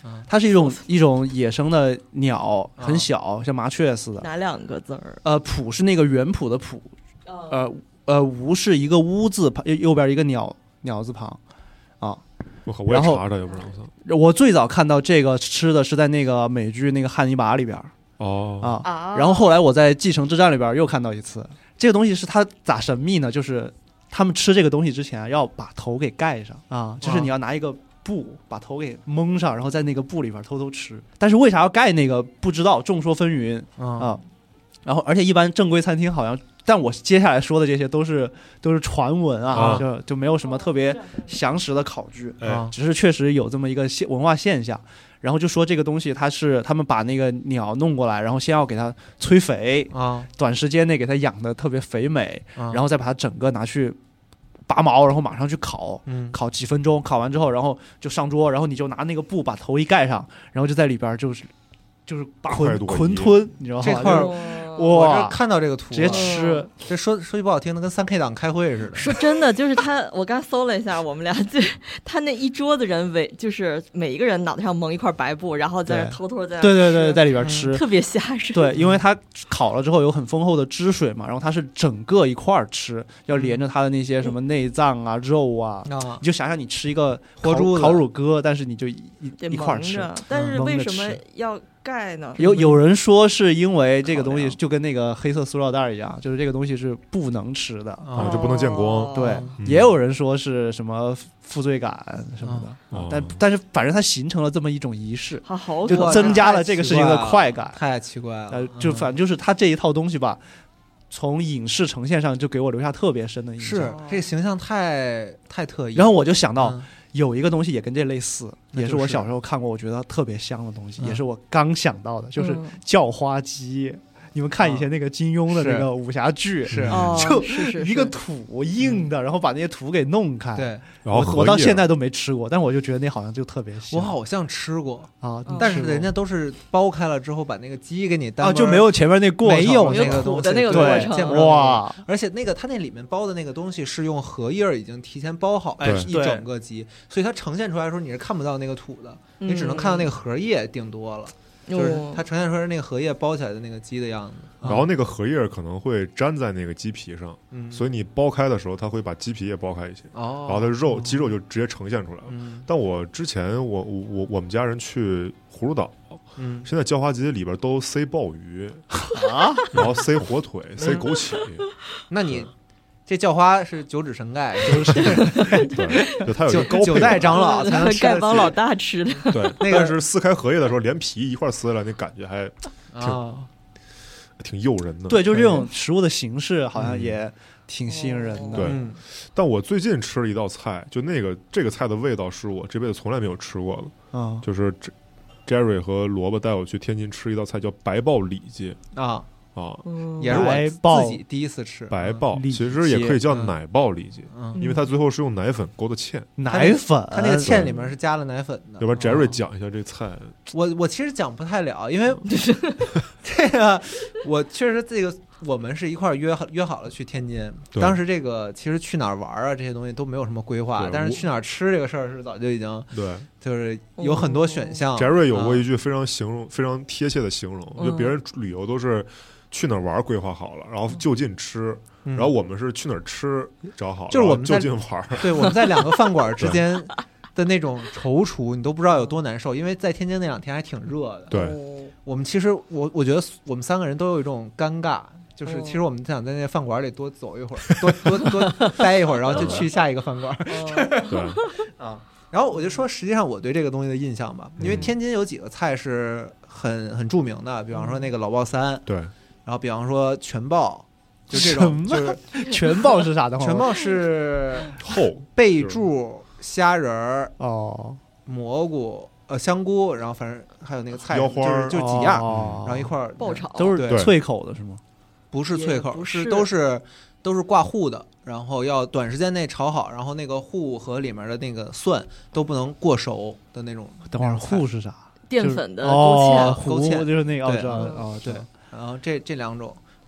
它是一种野生的鸟，很小，像麻雀似的。 哪2个字儿？ 圃是那个园圃的圃，吴是一个乌字旁，右边一个鸟字旁啊。 我也查查，要不然我最早看到这个吃的是在那个美剧那个《汉尼拔》里边然后后来我在《继承之战》里边又看到一次。这个东西是它咋神秘呢？就是他们吃这个东西之前要把头给盖上就是你要拿一个布把头给蒙上，然后在那个布里边偷偷吃。但是为啥要盖那个不知道，众说纷纭然后而且一般正规餐厅好像，但我接下来说的这些都是传闻就没有什么特别详实的考据只是确实有这么一个文化现象。然后就说这个东西他们把那个鸟弄过来，然后先要给它催肥短时间内给它养的特别肥美然后再把它整个拿去拔毛，然后马上去烤几分钟，烤完之后然后就上桌，然后你就拿那个布把头一盖上，然后就在里边就是捆吞，你知道吗？ 这块我这看到这个图直接吃， 这说句不好听的，跟3K 党开会似的。 说真的，就是我刚搜了一下，我们俩他那一桌子人就是每一个人脑袋上蒙一块白布，然后在偷偷在对在里边吃， 特别吓人。 对，因为它烤了之后有很丰厚的汁水嘛，然后它是整个一块吃，要连着它的那些什么内脏啊、肉啊，你就想想你吃一个活猪烤乳鸽，但是你就一块吃。 但是为什么要盖呢？ 有人说是因为这个东西就跟那个黑色塑料袋一样，就是这个东西是不能吃的就不能见光。 对，也有人说是什么负罪感什么的但是反正它形成了这么一种仪式，就增加了这个事情的快感。 太奇怪了就反正就是它这一套东西吧，从影视呈现上就给我留下特别深的印象。 是这个形象太特异。 然后我就想到有一个东西也跟这类似，也是我小时候看过我觉得特别香的东西，也是我刚想到的，就是叫花鸡。你们看以前那个金庸的那个武侠剧，就一个土硬的，然后把那些土给弄开。 对， 然后我到现在都没吃过，但我就觉得那好像就特别香。 我好像吃过但是人家都是剥开了之后把那个鸡给你就没有前面那过程， 没有那个东西的那个过程。 哇！ 而且那个它那里面包的那个东西是用荷叶已经提前包好一整个鸡，所以它呈现出来的时候你是看不到那个土的，你只能看到那个荷叶顶多了。就是它呈现出来那个荷叶包起来的那个鸡的样子， 然后那个荷叶可能会粘在那个鸡皮上，所以你剥开的时候它会把鸡皮也剥开一些，然后它鸡肉就直接呈现出来了。但我之前我们家人去葫芦岛，现在叫花鸡里边都塞鲍鱼然后塞火腿，塞枸杞。 那你这叫花是九指神盖， 对，就它有一个高配九代长老才能丐帮老大吃的。 对，那个是撕开荷叶的时候，连皮一块撕下来，那感觉还挺诱人的。 对，就这种食物的形式好像也挺吸引人的。 对，但我最近吃了一道菜，就这个菜的味道是我这辈子从来没有吃过的。就是Jerry 和萝卜带我去天津吃一道菜，叫白鲍里脊也是我自己第一次吃白鲍，其实也可以叫奶鲍里脊，因为它最后是用奶粉勾的芡。 奶粉， 它那个芡里面是加了奶粉的。 要不然 Jerry 讲一下这菜。 我其实讲不太了，因为这个我确实这个我们是一块约好了去天津，当时这个其实去哪儿玩啊这些东西都没有什么规划，但是去哪儿吃这个事儿是早就已经就是有很多选项。 Jerry 有过一句非常贴切的形容，就别人旅游都是去哪儿玩规划好了，然后就近吃，然后我们是去哪儿吃找好了， 就是我们就近玩。 对，我们在2个饭馆之间的那种踌躇，你都不知道有多难受，因为在天津那2天还挺热的。 对， 我们其实我觉得我们3个人都有一种尴尬，就是其实我们想在那饭馆里多走一会儿，多待一会儿，然后就去下一个饭馆。 对然后我就说，实际上我对这个东西的印象吧，因为天津有几个菜是很著名的，比方说那个老爆三， 对， 然后比方说全爆，就这种就是全爆是啥的话？ 全爆是贝柱、虾仁儿蘑菇香菇，然后反正还有那个菜腰花， 就几样，然后一块爆炒， 都是脆口的是吗？ 不是脆口，都是挂糊的，然后要短时间内炒好，然后那个糊和里面的那个蒜都不能过熟的那种。 等会儿糊是啥？ 淀粉的勾芡， 就是那个对，然后这2种。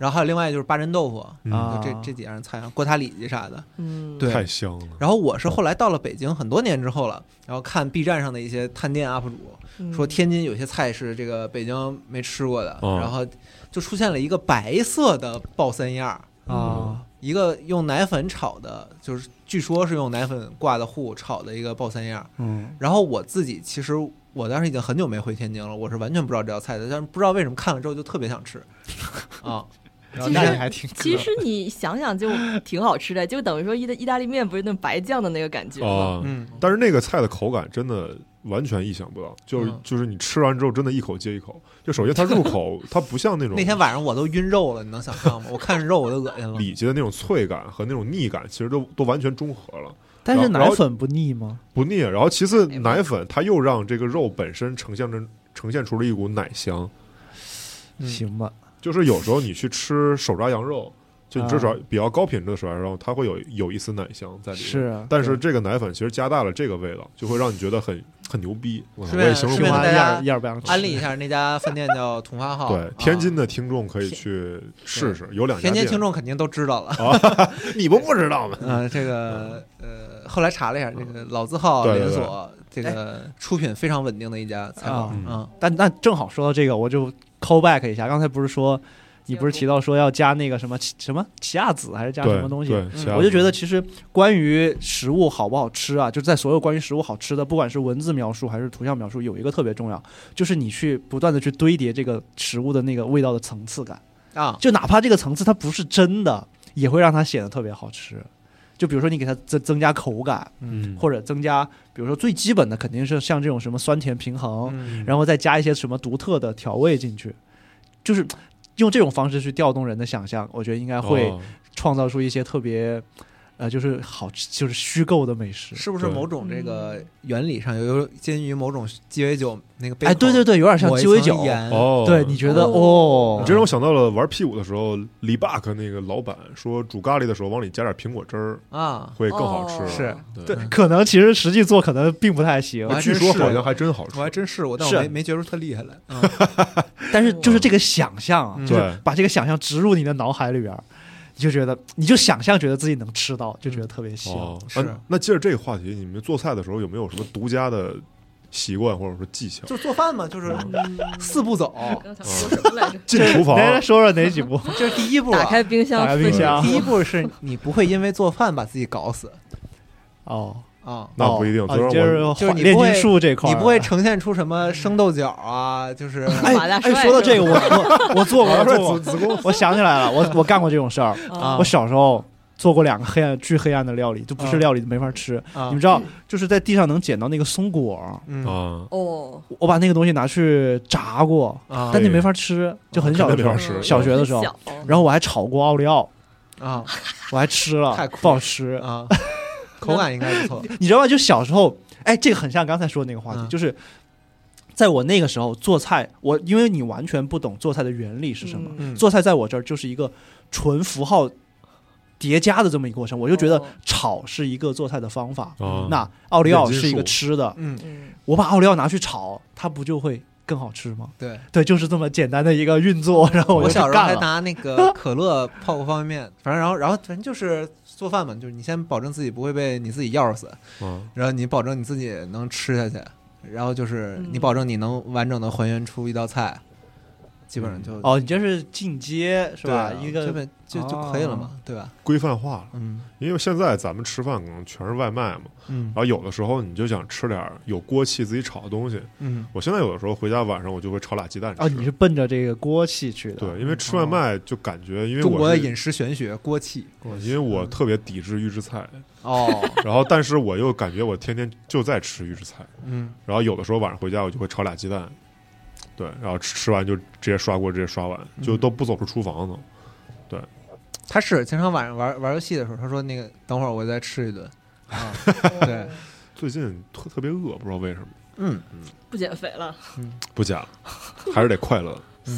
然后还有另外就是八珍豆腐啊，这几样菜，锅塔里脊啥的，对， 太香了。 然后我是后来到了北京很多年之后了，然后看 B 站上的一些探店 UP 主说天津有些菜是这个北京没吃过的，然后就出现了一个白色的爆三样啊，一个用奶粉炒的，就是据说是用奶粉挂的糊炒的一个爆三样。然后我自己其实我当时已经很久没回天津了，我是完全不知道这道菜的，但是不知道为什么看了之后就特别想吃啊。 其实你想想就挺好吃的，就等于说意大利面不是那白酱的那个感觉吗？ 但是那个菜的口感真的完全意想不到，就是你吃完之后真的一口接一口。就首先它入口它不像那种那天晚上我都晕肉了，你能想象吗？我看肉我都恶心了。 里脊的那种脆感和那种腻感其实都完全中和了。 但是奶粉不腻吗？ 不腻。然后其次奶粉它又让这个肉本身呈现出了一股奶香。 行吧。 就是有时候你去吃手抓羊肉，就你至少比较高品质的手抓羊肉，它会有一丝奶香在里面。 是， 但是这个奶粉其实加大了这个味道，就会让你觉得很牛逼。我也形容不大家安利一下那家饭店叫同发号。 对，天津的听众可以去试试，有2家店。 天津听众肯定都知道了你不知道吗？ 这个后来查了一下，这个老字号连锁，这个出品非常稳定的一家菜馆。 但正好说到这个，我就 call back 一下，刚才不是说你不是提到说要加那个什么奇亚籽还是加什么东西？我就觉得其实关于食物好不好吃啊，就在所有关于食物好吃的，不管是文字描述还是图像描述，有一个特别重要，就是你去不断的去堆叠这个食物的那个味道的层次感啊，就哪怕这个层次它不是真的，也会让它显得特别好吃。就比如说你给它增加口感，或者增加，比如说最基本的肯定是像这种什么酸甜平衡，然后再加一些什么独特的调味进去，就是用这种方式去调动人的想象，我觉得应该会创造出一些特别就是好，就是虚构的美食。 是不是某种这个原理上有介于某种鸡尾酒那个杯？ 对对对，有点像鸡尾酒。对，你觉得你这让我想到了玩屁股的时候，李 Buck 那个老板说煮咖喱的时候往里加点苹果汁儿啊，会更好吃。 是对，可能其实实际做可能并不太行。 据说好像还真好吃， 我还真试过，但我没觉出特厉害来。 但是就是这个想象，就是把这个想象植入你的脑海里边。你就觉得，你就想象觉得自己能吃到，就觉得特别香。 是。那接着这个话题，你们做菜的时候有没有什么独家的习惯或者说技巧？ 就做饭嘛，就是4步走。 进厨房。 来说说哪几步？ 就是第一步， 打开冰箱。 第一步是你不会因为做饭把自己搞死。 那不一定， 就是你炼金术这块， 你不会呈现出什么生豆角啊，就是说到这个，我做过，我想起来了，我干过这种事儿。我小时候做过2个巨黑暗的料理，就不是料理没法吃。你们知道，就是在地上能捡到那个松果我把那个东西拿去炸过，但那没法吃，就很小的时候，小学的时候，然后我还炒过奥利奥我还吃了，不好吃啊。 口感应该不错， 你知道吗？就小时候，这个很像刚才说的那个话题，就是在我那个时候做菜，因为你完全不懂做菜的原理是什么，做菜在我这儿就是一个纯符号叠加的这么一个过程，我就觉得炒是一个做菜的方法，那奥利奥是一个吃的，我把奥利奥拿去炒，它不就会更好吃吗？对，就是这么简单的一个运作。然后我小时候还拿那个可乐泡过方便面，反正然后反正就是做饭嘛，就是你先保证自己不会被你自己药死，然后你保证你自己能吃下去，然后就是你保证你能完整的还原出一道菜，基本上就你这是进阶是吧？一个就可以了嘛，对吧？ 规范化了，因为现在咱们吃饭可能全是外卖嘛，然后有的时候你就想吃点有锅气自己炒的东西，我现在有的时候回家晚上我就会炒俩鸡蛋吃。 你是奔着这个锅气去的？ 对，因为吃外卖就感觉，因为中国的饮食玄学锅气， 因为我特别抵制预制菜然后但是我又感觉我天天就在吃预制菜，然后有的时候晚上回家我就会炒俩鸡蛋，对，然后吃完就直接刷锅直接刷碗，就都不走出厨房了。对， 他是经常晚上玩游戏的时候，他说那个等会儿我再吃一顿对， 最近特别饿，不知道为什么。 不减肥了， 不减了，还是得快乐。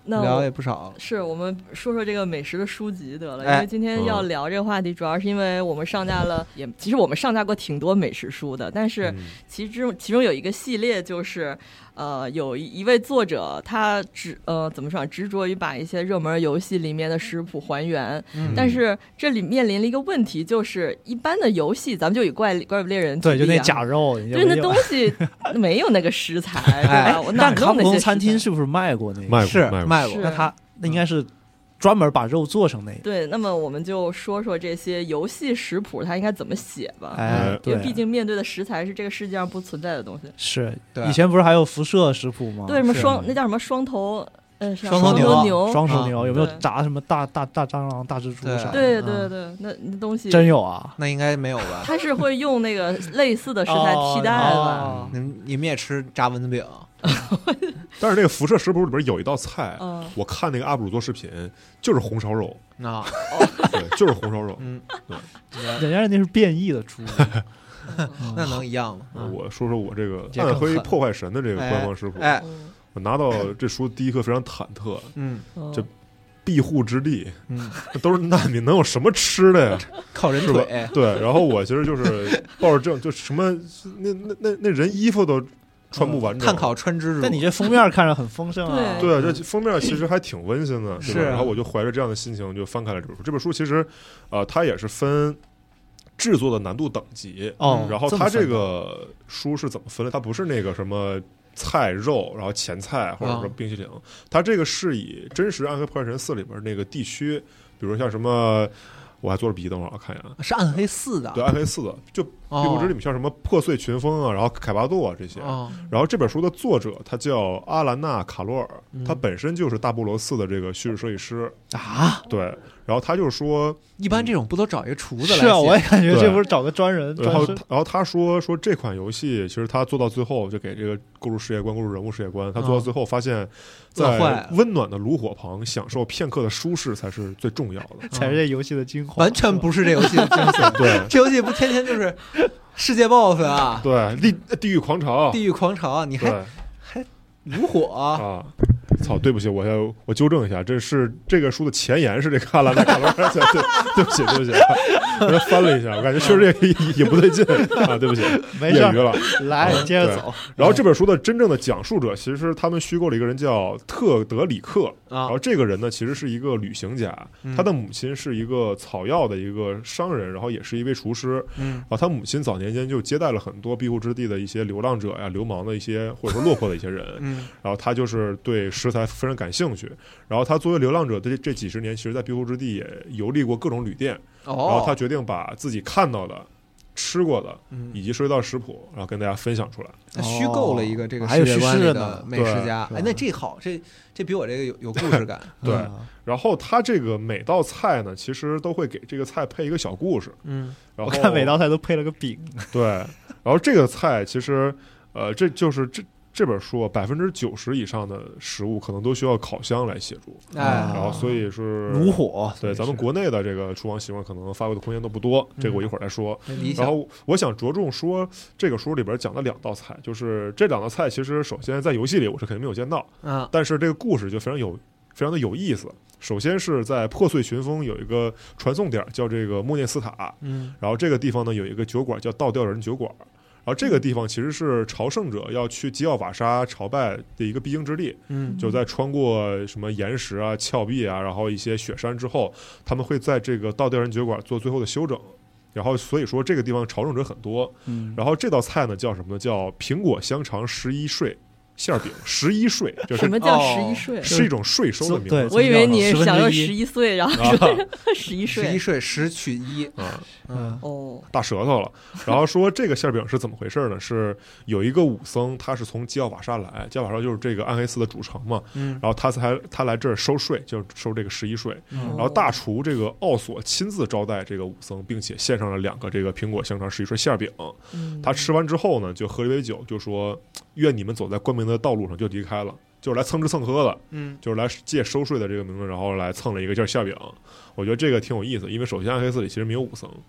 聊也不少。 是我们说说这个美食的书籍得了，因为今天要聊这个话题，主要是因为我们上架了，其实我们上架过挺多美食书的，但是其中有一个系列就是有一位作者他怎么说执着于把一些热门游戏里面的食谱还原，但是这里面临了一个问题，就是一般的游戏，咱们就以怪物猎人对，就那假肉， 就是那东西没有那个食材，对吧？我哪弄那些食材？但卡普空餐厅是不是卖过那个？ 是卖过， 那应该是专门把肉做成那个。 对，那么我们就说说这些游戏食谱它应该怎么写吧。 因为毕竟面对的食材是这个世界上不存在的东西。 是，以前不是还有辐射食谱吗？ 对，什么那叫什么双头牛， 双手牛有没有炸什么大蟑螂、大蜘蛛啥？ 对，那东西真有啊？ 那应该没有吧？ 它是会用那个类似的食材替代吧？ 你们也吃炸蚊子饼？ 但是这个辐射食谱里边有一道菜，我看那个 UP 主做视频，就是红烧肉啊， 对，就是红烧肉。 对，人家那是变异的猪， 那能一样吗？ 我说说我这个暗黑破坏神的这个官方食谱。我拿到这书第一刻非常忐忑，这庇护之地，都是难民，能有什么吃的呀？ 靠人腿， 对。然后我其实就是抱着就什么那人衣服都穿不完整， 碳烤穿蜘蛛。 但你这封面看着很丰盛啊！ 对，这封面其实还挺温馨的， 是。 然后我就怀着这样的心情就翻开了这本书。这本书其实，它也是分制作的难度等级。然后它这个书是怎么分的？它不是那个什么菜肉，然后前菜或者说冰淇淋，它这个是以真实《暗黑破坏神4》里边那个地区，比如像什么。我还做了笔记，等会儿我看一眼啊。 是暗黑4的， 对，暗黑4的，就庇护之地里面像什么破碎群峰啊，然后凯巴杜啊这些。然后这本书的作者他叫阿兰娜·卡罗尔，他本身就是大菠萝4的这个叙事设计师啊。 对，然后他就说， 一般这种不都找一个厨子来写？ 是啊，我也感觉这不是找个专人。 然后他说这款游戏其实他做到最后就给这个构筑世界观、构筑人物世界观，他做到最后发现，在温暖的炉火旁享受片刻的舒适才是最重要的， 才是这游戏的精华。 完全不是这游戏的精髓。 对， 这游戏不天天就是世界 BOSS 啊？ 对，地狱狂潮， 你还炉火啊！操，对不起，我纠正一下，这个书的前言是这个阿兰娜·卡罗尔。对不起，我翻了一下，我感觉确实也不对劲啊，对不起， 没事， 业余了。 来，接着走。 然后这本书的真正的讲述者，其实他们虚构了一个人叫特德里克，然后这个人呢，其实是一个旅行家，他的母亲是一个草药的一个商人，然后也是一位厨师。然后他母亲早年间就接待了很多庇护之地的一些流浪者呀、流氓的一些或者说落魄的一些人。然后他就是对食材非常感兴趣。然后他作为流浪者的这几十年，其实在庇护之地也游历过各种旅店。然后他决定把自己看到的、吃过的以及收集到食谱，然后跟大家分享出来。 他虚构了一个这个世界观里的美食家。那这好，这比我这个有故事感。 对。然后他这个每道菜呢，其实都会给这个菜配一个小故事。然后我看每道菜都配了个饼。 对。然后这个菜其实，这就是这本书90%以上的食物可能都需要烤箱来协助，然后所以是炉火。 对，咱们国内的这个厨房习惯可能发挥的空间都不多，这个我一会儿再说。然后我想着重说这个书里边讲的2道菜，就是这2道菜其实首先在游戏里我是肯定没有见到，但是这个故事就非常的有意思。首先是在破碎群峰有一个传送点叫这个莫涅斯塔，然后这个地方呢有一个酒馆叫倒吊人酒馆。然后这个地方其实是朝圣者要去基奥瓦沙朝拜的一个必经之地，就在穿过什么岩石啊、峭壁啊，然后一些雪山之后，他们会在这个倒吊人酒馆做最后的休整。然后所以说这个地方朝圣者很多。然后这道菜呢叫什么呢？叫苹果香肠11税。馅饼11税，就是什么叫11税？ 是一种税收的名字。 我以为你想要11岁，然后说11 税10取1 大舌头了。然后说这个馅饼是怎么回事呢？是有一个武僧，他是从基奥瓦沙来，基奥瓦沙就是这个暗黑4的主城嘛。然后他来这儿收税，就是收这个11税。然后大厨这个奥索亲自招待这个武僧，并且献上了2个这个苹果香肠11税馅饼。他吃完之后呢，就喝了一杯酒，就说愿你们走在光明的道路上，就离开了，就是来蹭吃蹭喝的，就是来借收税的这个名字，然后来蹭了一个馅饼。我觉得这个挺有意思，因为首先暗黑4里其实没有武僧，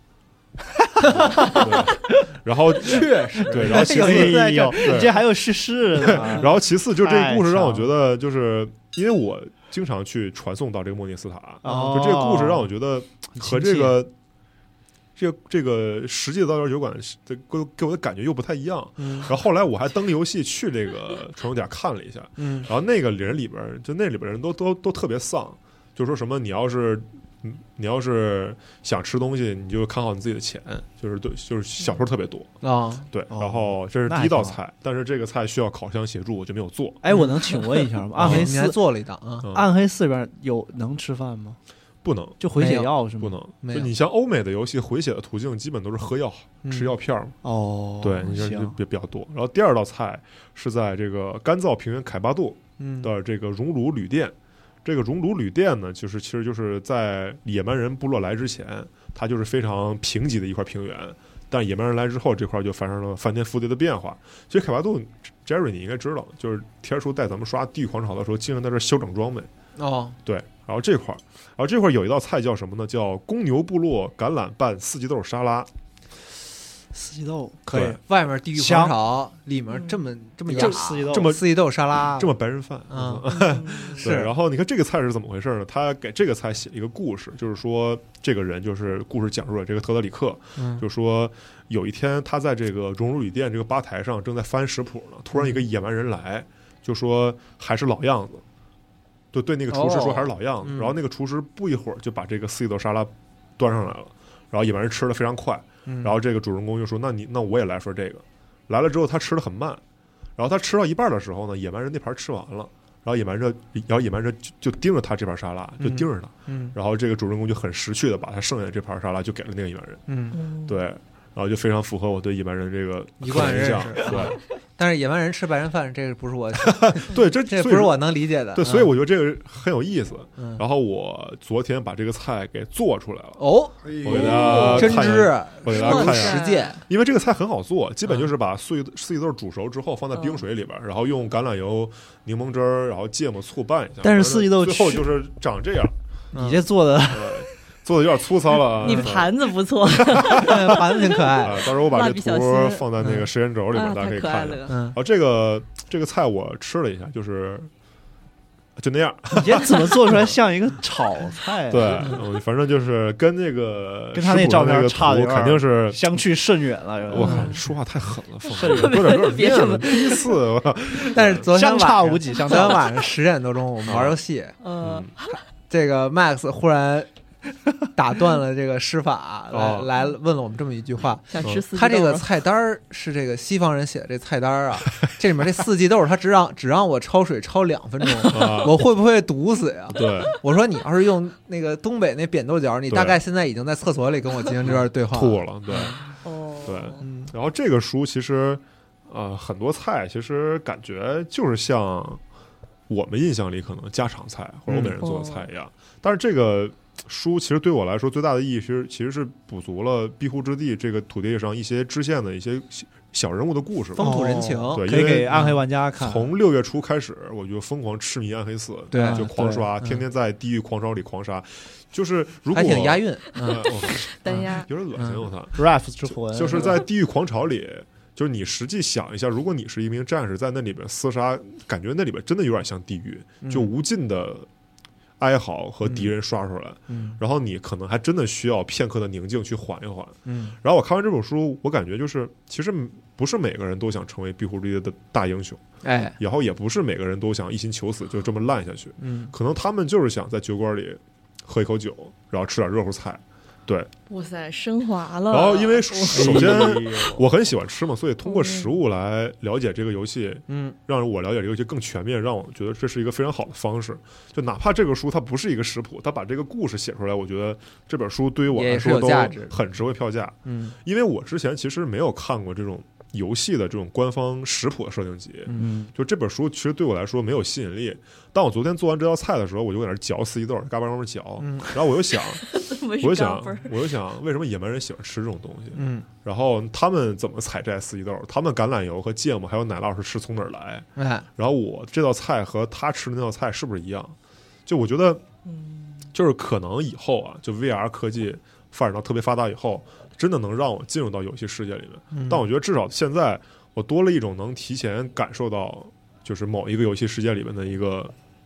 然后确实对，然后其次这还有叙事， 然后其次就这个故事让我觉得就是因为我经常去传送到这个莫涅斯塔，就这个故事让我觉得和这个实际的道教酒馆给我的感觉又不太一样。然后后来我还登游戏去这个传送点看了一下，然后那个人里边就那里边人都特别丧，就说什么你要是想吃东西，你就看好你自己的钱，就是小偷特别多啊。对，然后这是第一道菜，但是这个菜需要烤箱协助，我就没有做。 哎，我能请问一下吗？暗黑4 做了一档啊， 暗黑4里边能吃饭吗？ 不能， 就回血药是吗？ 不能，就你像欧美的游戏，回血的途径基本都是喝药、吃药片嘛。 哦， 对，你就比较多。然后第二道菜是在这个干燥平原凯巴杜的这个熔炉旅店。这个熔炉旅店呢，其实就是在野蛮人部落来之前，它就是非常贫瘠的一块平原。但野蛮人来之后，这块就发生了翻天覆地的变化。其实凯巴杜 Jerry 你应该知道，就是天叔带咱们刷地狱狂潮的时候，经常在这修整装备。 哦， 对，然后这块有一道菜叫什么呢？叫公牛部落橄榄拌四季豆沙拉。 四季豆可以，外面地狱狂潮，里面这么雅，这么四季豆沙拉， 这么白人饭是。 然后你看这个菜是怎么回事呢？他给这个菜写一个故事，就是说这个人就是故事讲述了这个特德里克，就说有一天他在这个熔炉旅店这个吧台上正在翻食谱呢，突然一个野蛮人来，就说还是老样子，对那个厨师说还是老样子。然后那个厨师不一会儿就把这个四季豆沙拉端上来了，然后野蛮人吃的非常快。然后这个主人公就说：“那我也来份这个。”来了之后，他吃的很慢。然后他吃到一半的时候呢，野蛮人那盘吃完了，然后野蛮人就盯着他这盘沙拉，就盯着他。然后这个主人公就很识趣的把他剩下的这盘沙拉就给了那个野蛮人。对，然后就非常符合我对野蛮人这个一贯认识。 对， 但是野蛮人吃白人饭，这个不是我对这不是我能理解的。 对，所以我觉得这个很有意思。然后我昨天把这个菜给做出来了。 哦， 我给大家真知， 我给大家看实践。 因为这个菜很好做，基本就是把四季豆煮熟之后放在冰水里边，然后用橄榄油、柠檬汁儿，然后芥末、醋拌一下。 但是四季豆最后就是长这样。 你这做的。 做的有点粗糙了， 你盘子不错， 盘子挺可爱。 到时候我把这图放在那个时间轴里面，大家可以看一下。然后这个菜我吃了一下，就那样。 你这怎么做出来像一个炒菜？ 对，反正就是跟那个跟他那照片差的肯定是相去甚远了。 我看说话太狠了，有点面了。第一次， 但是昨天相差无几，昨天晚上10点多钟我们玩游戏，这个 Max 忽然打断了这个施法，来问了我们这么一句话： 想吃四季豆。 他这个菜单是这个西方人写的这菜单啊，这里面这四季豆他只让我焯水焯2分钟，我会不会毒死呀？ 对， 我说你要是用那个东北那扁豆角，你大概现在已经在厕所里跟我进行这段对话吐了。对，对。然后这个书其实很多菜其实感觉就是像我们印象里可能家常菜或者欧美人做的菜一样，但是这个书其实对我来说最大的意义其实是补足了庇护之地这个土地上一些支线的一些小人物的故事， 风土人情。 对， 可以给暗黑玩家看。 从6月初开始，我就疯狂痴迷暗黑4， 对， 就狂刷，天天在地狱狂潮里狂杀。就是如果还挺押韵， 单押有点恶心，我操 ！Raf 之魂就是在地狱狂潮里。就是你实际想一下，如果你是一名战士，在那里边厮杀，感觉那里边真的有点像地狱，就无尽的哀嚎和敌人刷出来，然后你可能还真的需要片刻的宁静去缓一缓。然后我看完这本书，我感觉就是其实不是每个人都想成为庇护之地的大英雄，然后也不是每个人都想一心求死就这么烂下去，可能他们就是想在酒馆里喝一口酒，然后吃点热乎菜。对， 哇塞，升华了。 然后，因为首先我很喜欢吃嘛，所以通过食物来了解这个游戏，让我了解这个游戏更全面，让我觉得这是一个非常好的方式。就哪怕这个书它不是一个食谱，它把这个故事写出来，我觉得这本书对于我来说都很值回票价。因为我之前其实没有看过这种游戏的这种官方食谱的设定集，就这本书其实对我来说没有吸引力。当我昨天做完这道菜的时候，我就在那嚼四季豆，嘎巴嘎巴嚼，然后我又想，为什么野蛮人喜欢吃这种东西？然后他们怎么采摘四季豆？他们橄榄油和芥末还有奶酪是吃从哪儿来？然后我这道菜和他吃的那道菜是不是一样？就我觉得，就是可能以后啊，就 VR 科技发展到特别发达以后，真的能让我进入到游戏世界里面。但我觉得至少现在我多了一种能提前感受到就是某一个游戏世界里面的一个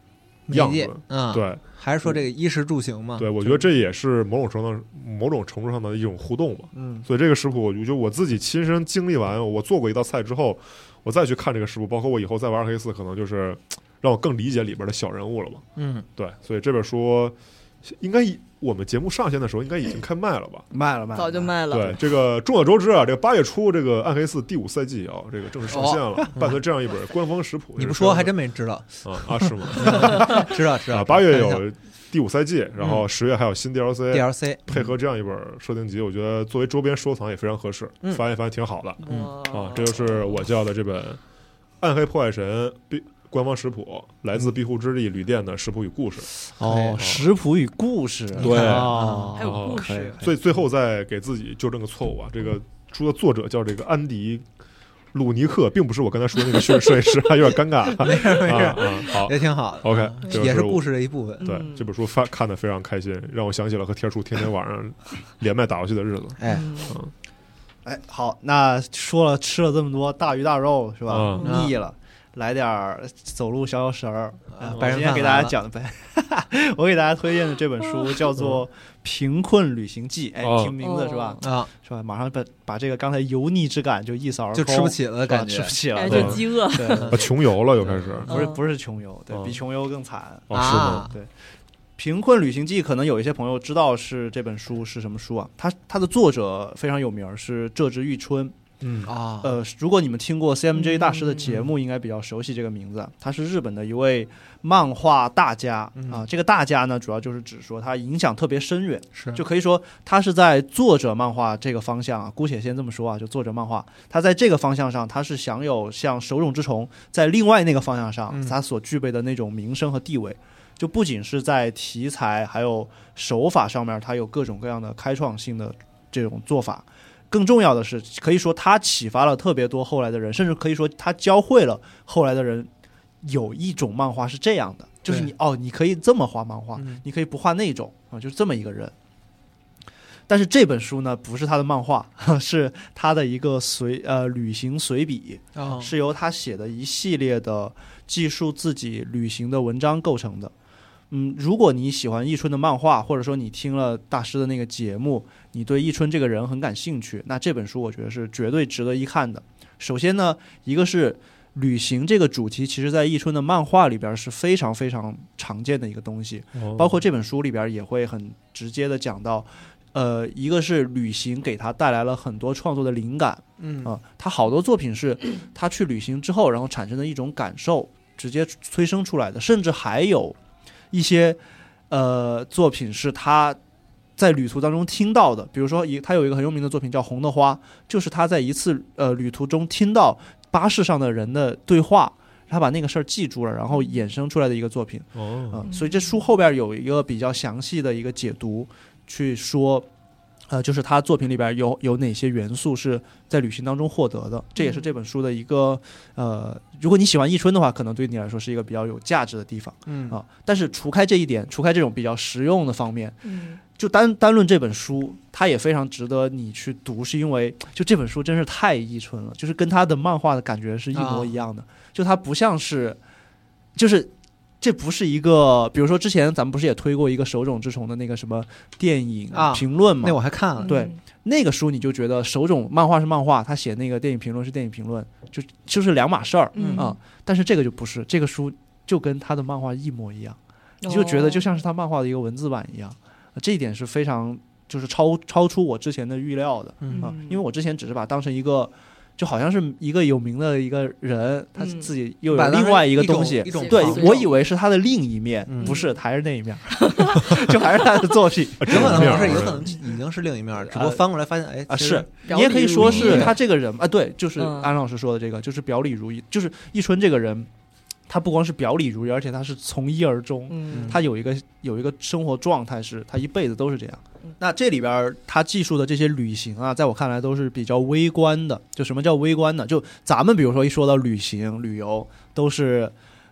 样子。对， 还是说这个衣食住行嘛？ 对，我觉得这也是某种程度上的一种互动吧。所以这个食谱，我觉得我自己亲身经历完，我做过一道菜之后，我再去看这个食谱，包括我以后再玩2K4，可能就是让我更理解里边的小人物了嘛。对，所以这本书应该我们节目上线的时候应该已经开卖了吧？ 卖了， 早就卖了。 对，这个众所周知啊，这个8月初，这个暗黑4第5赛季啊，这个正式上线了，伴随这样一本官方食谱。 你不说还真没知道啊？是吗？ 知道 8月有第5赛季，然后10月还有新 DLC， 配合这样一本设定集，我觉得作为周边收藏也非常合适，翻一翻挺好的。这就是我叫的这本《暗黑破坏神》官方食谱，来自庇护之力旅店的食谱与故事。 食谱与故事， 对， 还有故事。 最后再给自己纠正个错误啊，这个书的作者叫这个安迪鲁尼克，并不是我刚才说的那个摄影师，还有点尴尬。 没事， 好， 也挺好的。 OK， 也是故事的一部分。 对，这本书看得非常开心，让我想起了和天叔天天晚上连麦打游戏的日子。 好，那说了吃了这么多大鱼大肉是吧？腻了。来点走路消消食儿。我今天给大家讲的我给大家推荐的这本书叫做《贫困旅行记》。听名字是吧？是吧？马上把这个刚才油腻之感就一扫而空， 就吃不起了，感觉吃不起了， 就饥饿， 穷游了又开始。 不是穷游，对比穷游更惨是吗？ 对。贫困旅行记可能有一些朋友知道是这本书是什么书啊？它的作者非常有名，是浙之玉春。如果你们听过 CMJ 大师的节目，应该比较熟悉这个名字。他是日本的一位漫画大家这个大家呢，主要就是指说他影响特别深远，就可以说他是在作者漫画这个方向姑且先这么说啊，就作者漫画，他在这个方向上，他是享有像手冢治虫在另外那个方向上他所具备的那种名声和地位。就不仅是在题材还有手法上面，他有各种各样的开创性的这种做法。更重要的是，可以说他启发了特别多后来的人，甚至可以说他教会了后来的人有一种漫画是这样的，就是你可以这么画漫画，你可以不画那种就是这么一个人。但是这本书呢，不是他的漫画，是他的一个旅行随笔，是由他写的一系列的记述自己旅行的文章构成的。如果你喜欢一春的漫画，或者说你听了大师的那个节目，你对一春这个人很感兴趣，那这本书我觉得是绝对值得一看的。首先呢，一个是旅行这个主题，其实在一春的漫画里边是非常非常常见的一个东西，包括这本书里边也会很直接的讲到，一个是旅行给他带来了很多创作的灵感，他好多作品是他去旅行之后，然后产生的一种感受直接催生出来的，甚至还有一些作品是他在旅途当中听到的，比如说他有一个很有名的作品叫《红的花》，就是他在一次旅途中听到巴士上的人的对话，他把那个事儿记住了，然后衍生出来的一个作品。所以这书后边有一个比较详细的一个解读，去说就是他作品里边有哪些元素是在旅行当中获得的，这也是这本书的一个如果你喜欢一春的话，可能对你来说是一个比较有价值的地方。但是除开这一点，除开这种比较实用的方面，就单论这本书，它也非常值得你去读，是因为就这本书真是太一春了，就是跟他的漫画的感觉是一模一样的。就它不像是，就是这不是一个，比如说之前咱们不是也推过一个手冢治虫的那个什么电影评论嘛？ 那我还看了。 对，那个书你就觉得手冢漫画是漫画，他写那个电影评论是电影评论，就是两码事儿但是这个就不是，这个书就跟他的漫画一模一样，你就觉得就像是他漫画的一个文字版一样。这一点是非常就是超出我之前的预料的因为我之前只是把它当成一个就好像是一个有名的一个人，他自己又有另外一个东西，对，我以为是他的另一面，不是，还是那一面就还是他的作品有可能不是，有可能已经是另一面，只不过翻过来发现是你也可以说是他这个人对，就是安老师说的这个，就是表里如一，就是一春这个人他不光是表里如一，而且他是从一而终，他有一个生活状态是他一辈子都是这样。那这里边他记述的这些旅行在我看来都是比较微观的。就什么叫微观呢？就咱们比如说一说到旅行旅游，都是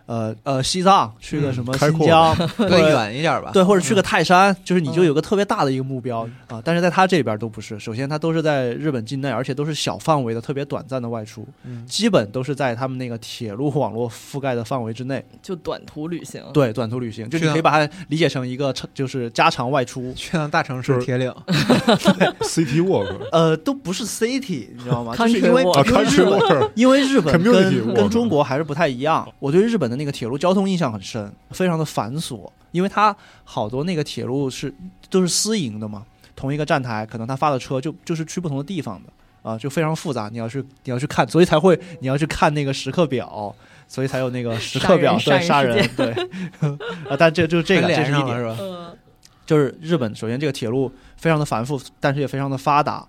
西藏，去个什么新疆， 更远一点吧， 对，或者去个泰山，就是你就有个特别大的一个目标啊。但是在他这边都不是，首先他都是在日本境内，而且都是小范围的、特别短暂的外出，基本都是在他们那个铁路网络覆盖的范围之内， 就短途旅行。 对，短途旅行，就你可以把它理解成一个就是家常外出， 去趟大城市铁岭 ，City Walk， 都不是 City， 你知道吗？ 就是因为日本跟中国还是不太一样。我对日本的那个铁路交通印象很深，非常的繁琐，因为它好多那个铁路都是私营的嘛，同一个站台可能他发的车就是去不同的地方的就非常复杂，你要去看，所以才会你要去看那个时刻表，所以才有那个时刻表对杀人对但这是一点是吧？就是日本首先这个铁路非常的繁复，但是也非常的发达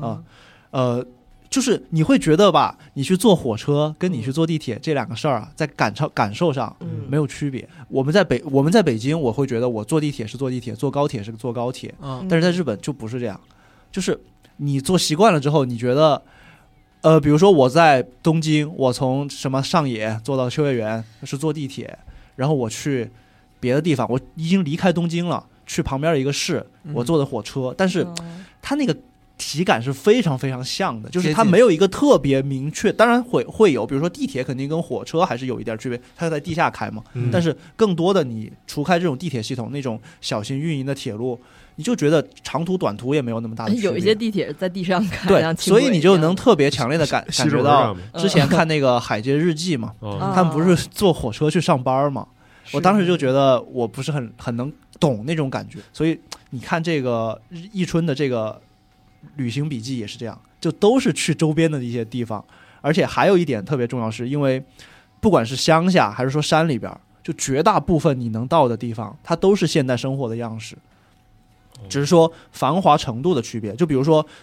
就是你会觉得吧，你去坐火车跟你去坐地铁这两个事儿啊，在感受上没有区别。我们在北京，我会觉得我坐地铁是坐地铁，坐高铁是坐高铁，但是在日本就不是这样，就是你坐习惯了之后，你觉得比如说我在东京，我从什么上野坐到秋叶原是坐地铁，然后我去别的地方，我已经离开东京了，去旁边的一个市，我坐的火车，但是它那个体感是非常非常像的，就是它没有一个特别明确，当然会有，比如说地铁肯定跟火车还是有一点区别，它在地下开嘛，但是更多的你除开这种地铁系统，那种小型运营的铁路，你就觉得长途短途也没有那么大的区别。有一些地铁在地上开， 对，所以你就能特别强烈的感觉到，之前看那个《海街日记》嘛，他们不是坐火车去上班嘛，我当时就觉得我不是很能懂那种感觉，所以你看这个易春的这个旅行笔记也是这样，就都是去周边的一些地方，而且还有一点特别重要，是因为不管是乡下还是说山里边，就绝大部分你能到的地方，它都是现代生活的样式，只是说繁华程度的区别。就比如说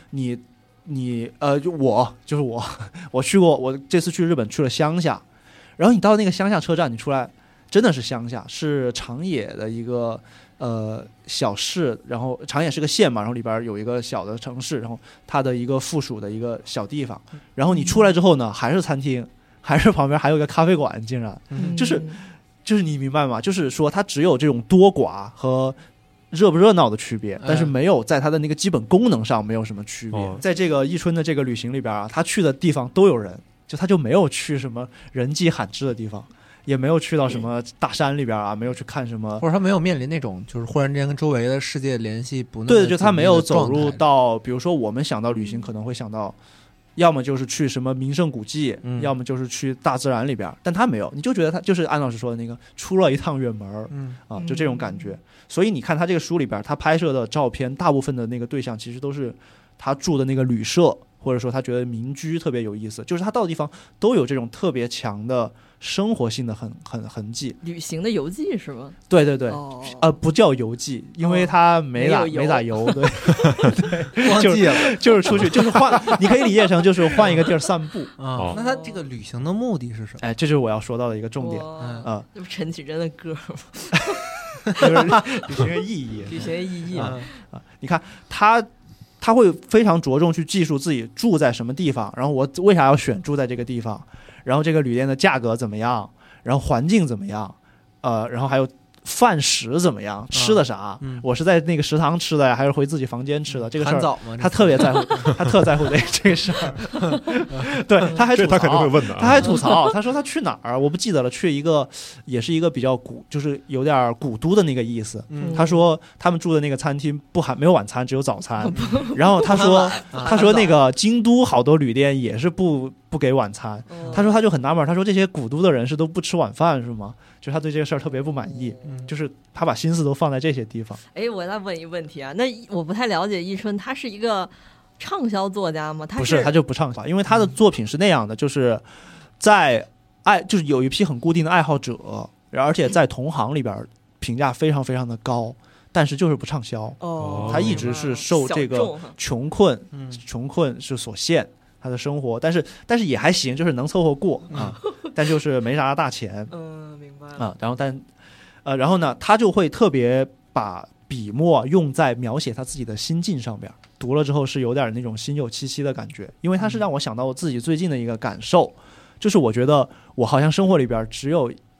我去过，我这次去日本去了乡下，然后你到那个乡下车站，你出来真的是乡下，是长野的一个小市，然后长野是个县嘛，然后里边有一个小的城市，然后它的一个附属的一个小地方，然后你出来之后呢，还是餐厅，还是旁边还有一个咖啡馆，竟然就是你明白吗？就是说它只有这种多寡和热不热闹的区别，但是没有在它的那个基本功能上没有什么区别。在这个易春的这个旅行里边啊，他去的地方都有人，他就没有去什么人迹罕至的地方，也没有去到什么大山里边啊，没有去看什么， 或者他没有面临那种就是忽然之间跟周围的世界联系不那么对，就他没有走入到，比如说我们想到旅行可能会想到，要么就是去什么名胜古迹，要么就是去大自然里边，但他没有，你就觉得他就是安老师说的那个出了一趟远门，就这种感觉。所以你看他这个书里边，他拍摄的照片，大部分的那个对象其实都是他住的那个旅社，或者说他觉得民居特别有意思，就是他到的地方都有这种特别强的生活性的痕迹。 旅行的游记是吗？ 对对对，不叫游记，因为他没咋游，对对，忘记了， 就是出去，就是换，你可以理解成就是换一个地儿散步啊。那他这个旅行的目的是什么？ 哎，这就是我要说到的一个重点啊。这不陈绮贞的歌吗？ 就是旅行的意义， 旅行的意义啊！你看他会非常着重去记述自己住在什么地方，然后我为啥要选住在这个地方，然后这个旅店的价格怎么样，然后环境怎么样，然后还有饭食怎么样，吃的啥，我是在那个食堂吃的呀，还是回自己房间吃的？这个事儿他特别在乎，他特在乎这个事儿。对，他还吐槽， 他肯定会问的。 他还吐槽，他说他去哪儿我不记得了，去一个也是一个比较就是有点古都的那个意思。他说他们住的那个餐厅没有晚餐，只有早餐。然后他说那个京都好多旅店也是不给晚餐。他说他就很纳闷，他说这些古都的人是都不吃晚饭是吗？就他对这个事儿特别不满意，就是他把心思都放在这些地方。 哎，我再问一个问题啊，那我不太了解易春，他是一个畅销作家吗？ 不是，他就不畅销，因为他的作品是那样的，就是就是有一批很固定的爱好者，而且在同行里边评价非常非常的高，但是就是不畅销。他一直是受这个穷困是所限。他的生活，但是也还行，就是能凑合过啊，但就是没啥大钱。 明白了啊。然后呢，他就会特别把笔墨用在描写他自己的心境上边，读了之后是有点那种心有戚戚的感觉，因为他是让我想到我自己最近的一个感受，就是我觉得我好像生活里边只有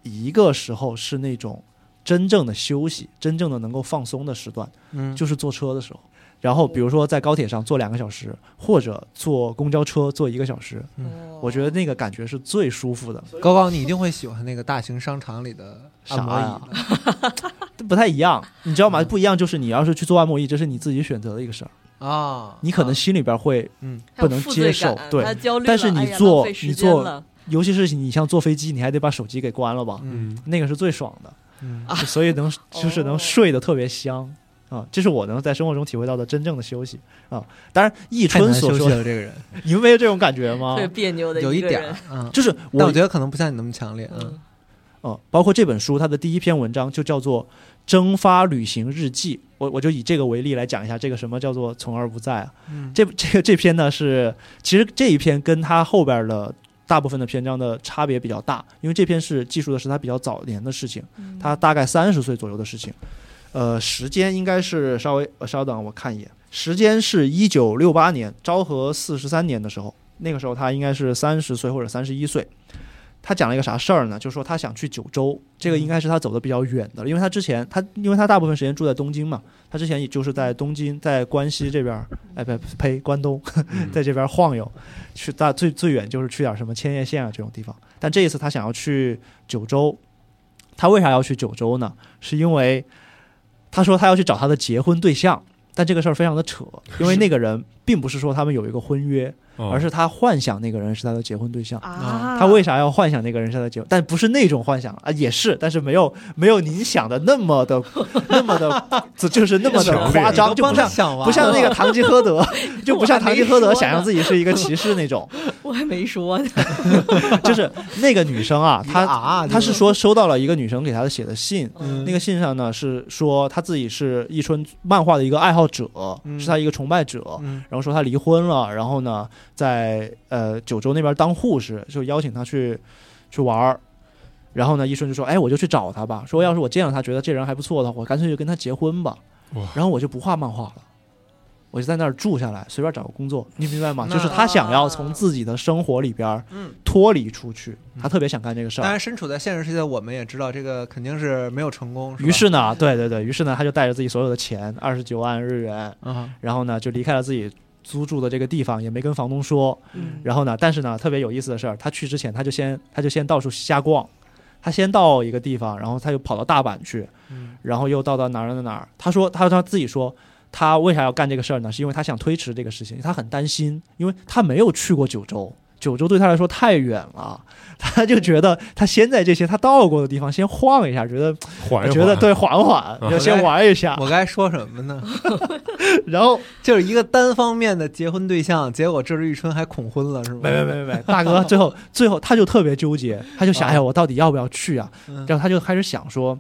一个时候是那种真正的休息，真正的能够放松的时段，就是坐车的时候。然后比如说在高铁上坐2个小时，或者坐公交车坐1个小时，我觉得那个感觉是最舒服的。 高高，你一定会喜欢那个大型商场里的按摩椅不太一样，你知道吗？不一样就是你要是去做按摩椅，这是你自己选择的一个事儿啊， 你可能心里边会不能接受，对， 但是你坐，尤其是你像坐飞机，你还得把手机给关了吧，那个是最爽的，所以就是能睡得特别香。这是我能在生活中体会到的真正的休息啊！当然，易春所说的这个人， 你们没有这种感觉吗？ 特别别扭的有一点， 就是但我觉得可能不像你那么强烈， 包括这本书，它的第一篇文章就叫做《蒸发旅行日记》，我就以这个为例来讲一下，这个什么叫做从而不在啊？这篇呢其实这一篇跟它后边的大部分的篇章的差别比较大，因为这篇记述的是他比较早年的事情，他大概30岁左右的事情。时间应该是稍等，我看一眼，时间是1968年，昭和43年的时候，那个时候他应该是30岁或者31岁。他讲了一个啥事儿呢？就是说他想去九州，这个应该是他走的比较远的，因为他大部分时间住在东京嘛，他之前也就是在东京，在关西这边，关东，在这边晃悠，去最远就是去点什么千叶县啊这种地方。但这一次他想要去九州，他为啥要去九州呢？是因为他说他要去找他的结婚对象，但这个事儿非常的扯，因为那个人并不是说他们有一个婚约，而是他幻想那个人是他的结婚对象。他为啥要幻想那个人是他的结婚？但不是那种幻想啊，也是，但是没有您想的那么的就是那么的夸张，就不像那个堂吉诃德，就不像堂吉诃德想象自己是一个骑士那种。 我还没说呢， 就是那个女生啊，她是说收到了一个女生给她写的信，那个信上呢是说她自己是易春漫画的一个爱好者，是她一个崇拜者，然后说她离婚了，然后呢在九州那边当护士，就邀请她去玩。然后呢，易春就说：“哎，我就去找她吧。说要是我见了她，觉得这人还不错的话，我干脆就跟她结婚吧。然后我就不画漫画了。”我就在那儿住下来，随便找个工作，你明白吗？就是他想要从自己的生活里边脱离出去，他特别想干这个事儿。 当然，身处在现实世界，我们也知道这个肯定是没有成功。 于是呢，对，于是呢，他就带着自己所有的钱29万日元，然后呢就离开了自己租住的这个地方，也没跟房东说。然后呢，但是呢，特别有意思的事儿，他去之前他就先到处瞎逛。他先到一个地方，然后他又跑到大阪去，然后又到哪儿。他说他自己说。他为啥要干这个事儿呢？是因为他想推迟这个事情，他很担心，因为他没有去过九州对他来说太远了，他就觉得他先在这些他到过的地方先晃一下，觉得对缓要先玩一下。 我该说什么呢？ 然后就是一个单方面的结婚对象，结果这日玉春还恐婚了，是吗？ 没，大哥，最后他就特别纠结，他就想，哎呀，我到底要不要去啊？然后他就开始想说，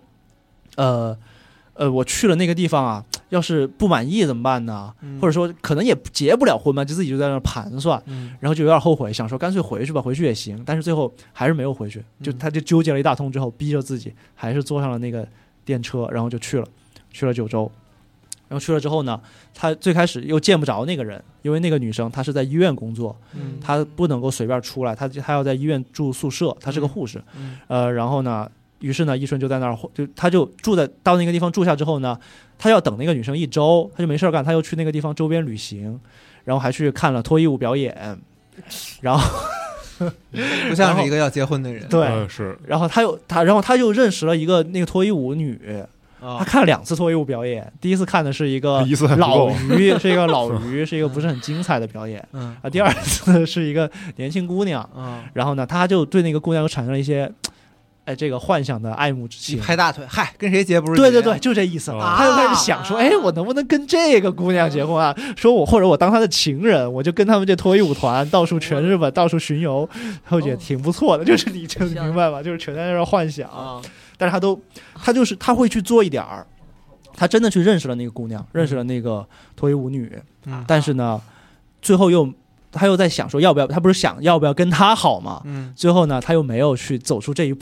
我去了那个地方啊，要是不满意怎么办呢？或者说可能也结不了婚嘛，就自己就在那盘算，然后就有点后悔，想说干脆回去吧，回去也行。但是最后还是没有回去，他就纠结了一大通之后，逼着自己还是坐上了那个电车，然后就去了九州。然后去了之后呢，他最开始又见不着那个人，因为那个女生她是在医院工作，她不能够随便出来，她要在医院住宿舍，她是个护士，然后呢。于是呢，易春就在那儿，他就到那个地方住下之后呢，他要等那个女生1周，他就没事干，他又去那个地方周边旅行，然后还去看了脱衣舞表演，然后不像是一个要结婚的人， 对， 是。 然后他又认识了一个那个脱衣舞女，他看了2次脱衣舞表演，第一次看的是一个老鱼，是一个不是很精彩的表演，第二次是一个年轻姑娘，然后呢，他就对那个姑娘又产生了一些。这个幻想的爱慕之情， 拍大腿，嗨，跟谁结不是结？ 对，就这意思。他就开始想说，我能不能跟这个姑娘结婚啊？说或者我当她的情人，我就跟他们这脱衣舞团到处全日本到处巡游，我觉得挺不错的。就是你明白吧？就是全在那儿幻想，但是他会去做一点儿，他真的去认识了那个姑娘，认识了那个脱衣舞女，但是呢，最后他又在想说要不要，他不是想要不要跟他好吗？最后呢，他又没有去走出这一步。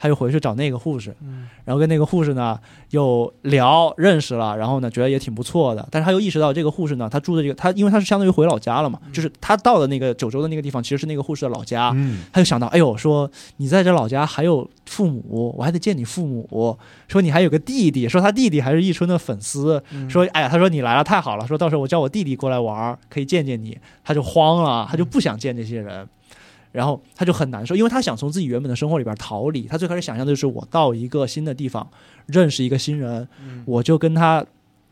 他又回去找那个护士，然后跟那个护士呢又认识了，然后呢觉得也挺不错的，但是他又意识到这个护士呢，他住的这个他因为他是相当于回老家了嘛，就是他到的那个九州的那个地方其实是那个护士的老家，他就想到哎呦，说你在这老家还有父母，我还得见你父母，说你还有个弟弟，说他弟弟还是一春的粉丝，说哎呀，他说你来了太好了，说到时候我叫我弟弟过来玩可以见见你，他就慌了，他就不想见这些人。然后他就很难受，因为他想从自己原本的生活里边逃离。他最开始想象的就是我到一个新的地方，认识一个新人，我就跟他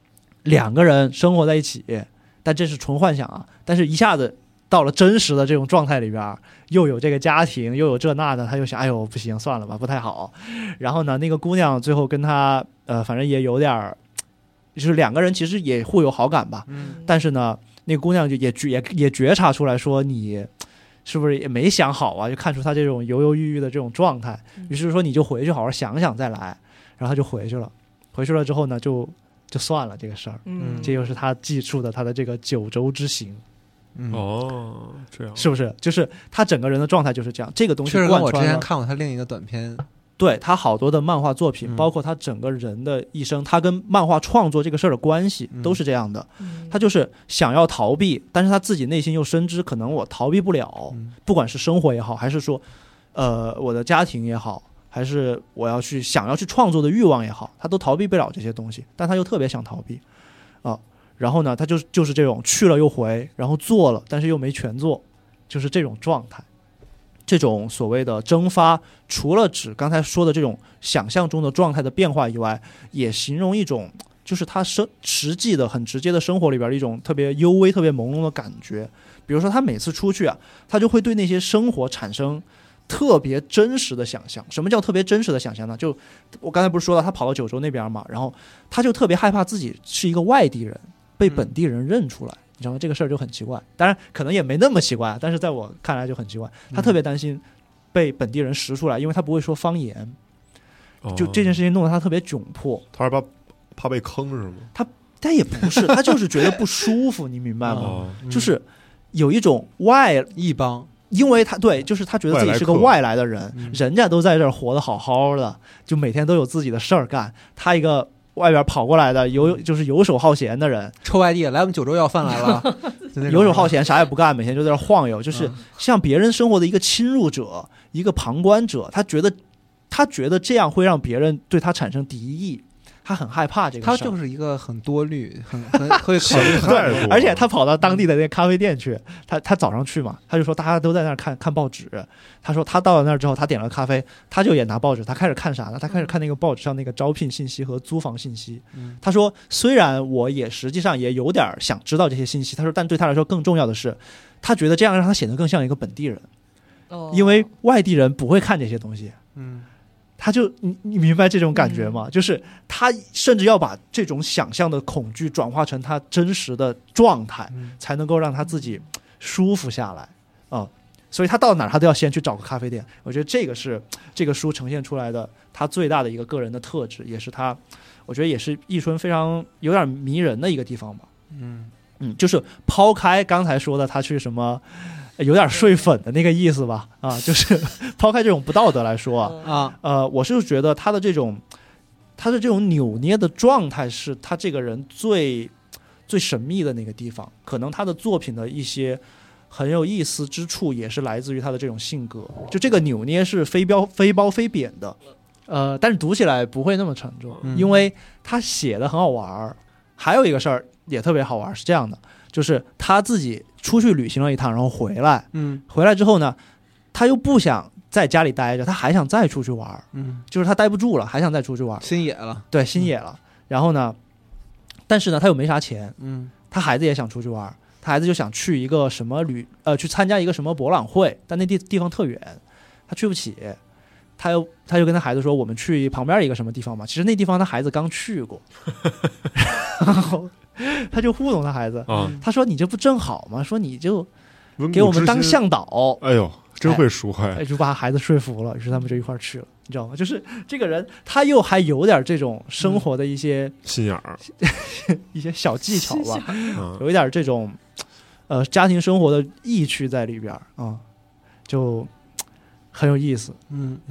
2个人生活在一起。但这是纯幻想啊！但是一下子到了真实的这种状态里边，又有这个家庭，又有这那的，他就想，哎呦，不行，算了吧，不太好。然后呢，那个姑娘最后跟他，反正也有点，就是2个人其实也互有好感吧。但是呢，那个姑娘就也觉察出来说你。是不是也没想好啊？就看出他这种犹犹豫豫的这种状态，于是说你就回去好好想想再来，然后他就回去了。回去了之后呢，就算了这个事儿。这又是他记述的他的这个九州之行。 哦，这样是不是？就是他整个人的状态就是这样。这个东西确实跟我之前看过他另一个短片。 对，他好多的漫画作品，包括他整个人的一生，他跟漫画创作这个事儿的关系都是这样的。他就是想要逃避，但是他自己内心又深知可能我逃避不了，不管是生活也好，还是说我的家庭也好，还是我想要去创作的欲望也好，他都逃避不了这些东西，但他又特别想逃避然后呢他就是这种去了又回，然后做了但是又没全做，就是这种状态。这种所谓的蒸发，除了指刚才说的这种想象中的状态的变化以外，也形容一种就是他实际的很直接的生活里边的一种特别幽微特别朦胧的感觉。比如说他每次出去啊，他就会对那些生活产生特别真实的想象。什么叫特别真实的想象呢？就我刚才不是说到他跑到九州那边嘛，然后他就特别害怕自己是一个外地人被本地人认出来，你知道吗？这个事儿就很奇怪，当然可能也没那么奇怪，但是在我看来就很奇怪。他特别担心被本地人识出来，因为他不会说方言，就这件事情弄得他特别窘迫。 他是怕被坑是吗？ 他也不是，他就是觉得不舒服，你明白吗？就是有一种异邦， 因为他对，就是他觉得自己是个外来的人，人家都在这儿活得好好的，就每天都有自己的事儿干，他一个外边跑过来的就是游手好闲的人， 臭外地来我们九州要饭来了游手好闲啥也不干，每天就在这晃悠，就是像别人生活的一个侵入者，一个旁观者。他觉得这样会让别人对他产生敌意，他很害怕这个事儿。 他就是一个很多虑，很会考虑太多。 而且他跑到当地的那个咖啡店去，他早上去嘛，他就说大家都在那儿看报纸。他说他到了那儿之后，他点了咖啡，他就也拿报纸。他开始看啥呢？他开始看那个报纸上那个招聘信息和租房信息。他说虽然我也实际上也有点想知道这些信息，他说但对他来说更重要的是，他觉得这样让他显得更像一个本地人。因为外地人不会看这些东西。他就你明白这种感觉吗？就是他甚至要把这种想象的恐惧转化成他真实的状态，才能够让他自己舒服下来所以他到哪儿他都要先去找个咖啡店。我觉得这个是这个书呈现出来的他最大的一个个人的特质，也是他我觉得也是易春非常有点迷人的一个地方吧。就是抛开刚才说的他去什么有点睡粉的那个意思吧，就是抛开这种不道德来说我是觉得他的这种扭捏的状态是他这个人最神秘的那个地方。可能他的作品的一些很有意思之处也是来自于他的这种性格，就这个扭捏是非褒非贬的，但是读起来不会那么沉重，因为他写的很好玩。还有一个事儿也特别好玩，是这样的，就是他自己出去旅行了一趟，然后回来之后呢，他又不想在家里待着，他还想再出去玩，就是他待不住了，还想再出去玩， 心野了， 对，心野了。然后呢，但是呢，他又没啥钱，他孩子也想出去玩，他孩子就想去一个什么去参加一个什么博览会，但那地方特远，他去不起。他就跟他孩子说，我们去旁边一个什么地方吧。其实那地方他孩子刚去过然后他就糊弄他孩子，他说你这不正好吗？说你就给我们当向导。 哎呦，真会说话， 就把孩子说服了，于是他们就一块去了，你知道吗？就是这个人他又还有点这种生活的一些心眼儿一些小技巧吧，有一点这种家庭生活的意趣在里边就很有意思。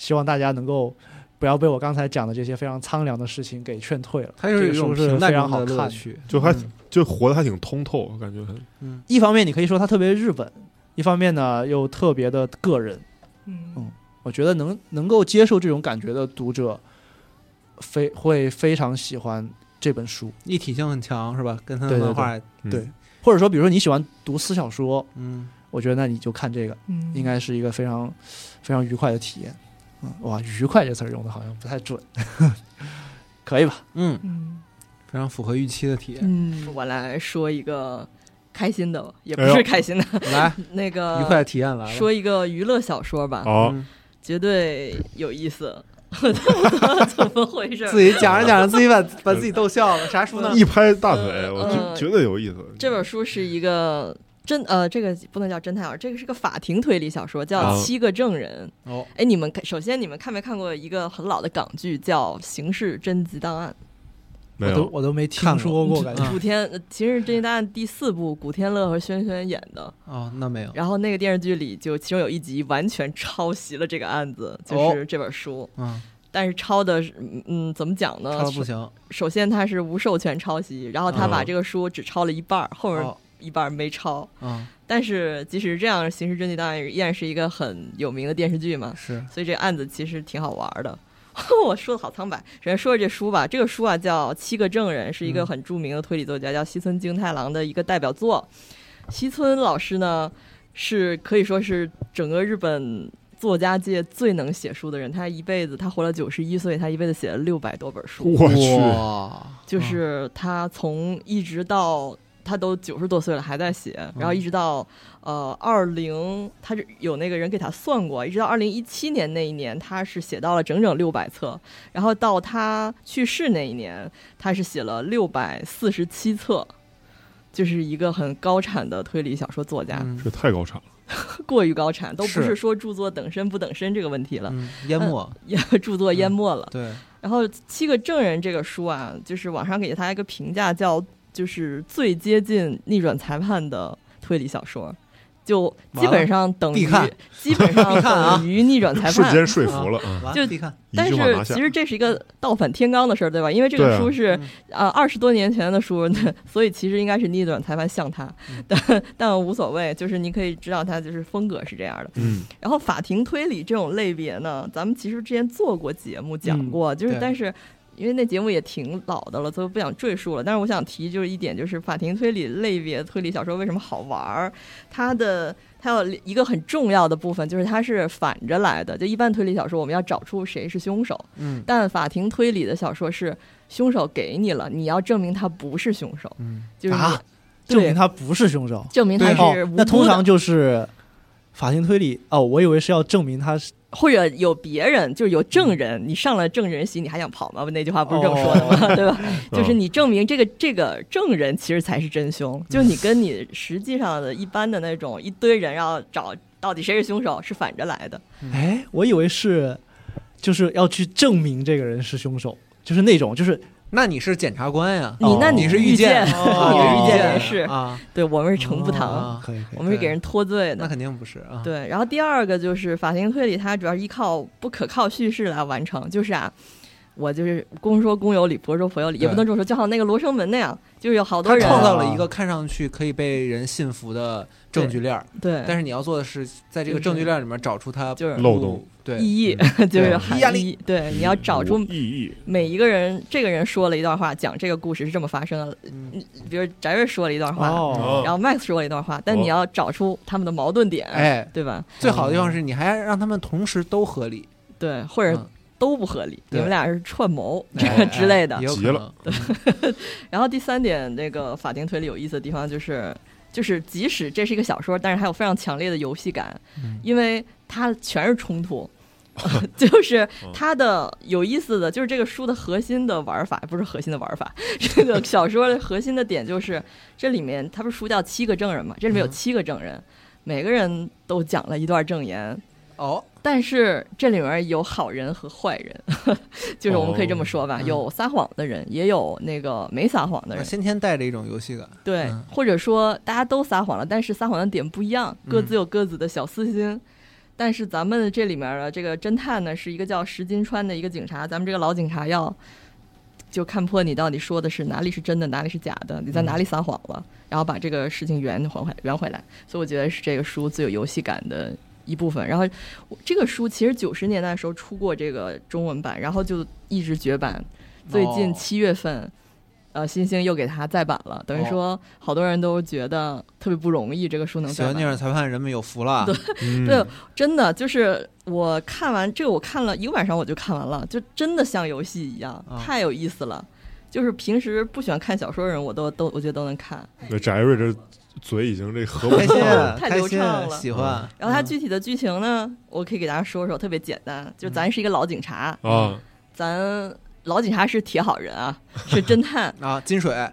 希望大家能够不要被我刚才讲的这些非常苍凉的事情给劝退了。 它就是一种是非常好的乐看趣， 就活得还挺通透，感觉一方面你可以说它特别日本，一方面呢又特别的个人。我觉得能够接受这种感觉的读者会非常喜欢这本书， 一体性很强是吧？跟他的漫画对，或者说比如说你喜欢读私小说，我觉得那你就看这个，应该是一个非常非常愉快的体验。哇，愉快这词儿用的好像不太准，可以吧？ 非常符合预期的体验。 我来说一个开心的，也不是开心的， 来那个愉快的体验来了。 说一个娱乐小说吧，绝对有意思。怎么回事？ 自己讲着讲着，自己把自己逗笑了。啥书呢？ 一拍大腿，我就觉得有意思。 这本书是一个这个不能叫侦探小说，这个是个法庭推理小说，叫《7个证人》。首先你们看没看过一个很老的港剧叫《刑事侦缉档案》？ 我都没听说过，感觉。 刑事侦缉档案第4部，古天乐和轩轩演的。 那没有。 然后那个电视剧里就其中有一集完全抄袭了这个案子，就是这本书。但是抄的怎么讲呢？ 抄的不行。 首先他是无授权抄袭，然后他把这个书只抄了一半，后面一半没抄。但是即使这样，刑事侦缉档案依然是一个很有名的电视剧嘛，所以这个案子其实挺好玩的。我说的好苍白。首先说说这书吧，这个书叫《7个证人》，是一个很著名的推理作家叫西村京太郎的一个代表作。西村老师呢是可以说是整个日本作家界最能写书的人，他活了91岁，他一辈子写了600多本书。 我去， 就是他从一直到他都90多岁了还在写，然后一直到他有那个人给他算过，一直到2017年那一年他是写到了整整600册，然后到他去世那一年他是写了647册，就是一个很高产的推理小说作家。 这太高产了。 过于高产，都不是说著作等身不等身这个问题了， 淹没， 著作淹没了。 对。 然后《7个证人》这个书啊，就是网上给他一个评价叫就是最接近逆转裁判的推理小说，就基本上等于逆转裁判， 瞬间说服了。 就但是其实这是一个倒反天罡的事儿，对吧？因为这个书是20多年前的书，所以其实应该是逆转裁判像他，但无所谓，就是你可以知道他就是风格是这样的。然后法庭推理这种类别呢，咱们其实之前做过节目讲过，就是但是。因为那节目也挺老的了，所以不想赘述了。但是我想提就是一点，就是法庭推理类别推理小说为什么好玩？它有一个很重要的部分，就是它是反着来的。就一般推理小说我们要找出谁是凶手，但法庭推理的小说是凶手给你了，你要证明他不是凶手。就是证明他不是凶手， 证明他是无辜的。 那通常就是法庭推理我以为是要证明他是。 或者有别人，就是有证人，你上了证人席，你还想跑吗？那句话不是这么说的吗？对吧？就是你证明这个证人其实才是真凶，就是你跟你实际上的一般的那种一堆人要找到底谁是凶手是反着来的。 我以为就是要去证明这个人是凶手，就是那种就是。 那你是检察官呀？ 你是狱监， 你是狱监人士啊？ 对，我们是程步堂，我们是给人脱罪的。 那肯定不是啊。 对，然后第二个就是法庭推理，它主要是依靠不可靠叙事来完成，就是我就是公说公有理，婆说婆有理，也不能这么说，就好像那个罗生门那样，就是有好多人创造了一个看上去可以被人信服的证据链。 对， 但是你要做的是在这个证据链里面找出它就是漏洞。 对， 意义就是含义。对，你要找出意义。 每一个人，这个人说了一段话，讲这个故事是这么发生的。比如翟瑞说了一段话，然后 Max 说了一段话，但你要找出他们的矛盾点，对吧？ 最好的地方是你还让他们同时都合理， 对，或者都不合理，你们俩是串谋这个之类的， 急了。 然后第3点，那个法庭推理有意思的地方就是即使这是一个小说，但是还有非常强烈的游戏感，因为它全是冲突。就是它的有意思的就是这个书的核心的玩法，不是核心的玩法，这个小说的核心的点就是这里面它不是书叫7个证人嘛，这里面有7个证人，每个人都讲了一段证言。但是这里面有好人和坏人，就是我们可以这么说吧，有撒谎的人，也有那个没撒谎的人， 先天带着一种游戏感。 对，或者说大家都撒谎了，但是撒谎的点不一样，各自有各自的小私心。 但是咱们这里面的这个侦探呢，是一个叫石金川的一个警察，咱们这个老警察要就看破你到底说的是哪里是真的，哪里是假的，你在哪里撒谎了，然后把这个事情圆回来。所以我觉得是这个书最有游戏感的一部分。然后这个书其实90年代的时候出过这个中文版，然后就一直绝版，最近7月份。新星又给他再版了，等于说好多人都觉得特别不容易，这个书能再版。 喜欢逆转裁判人们有福了。 对，对，真的就是我看完这个，我看了1个晚上我就看完了，就真的像游戏一样，太有意思了。就是平时不喜欢看小说的人，我觉得都能看。 对，翟瑞这嘴已经这合不上了， 太流畅了， 喜欢。 然后它具体的剧情呢，我可以给大家说说，特别简单，就咱是一个老警察啊， 咱。老警察是铁好人啊，是侦探啊，金水。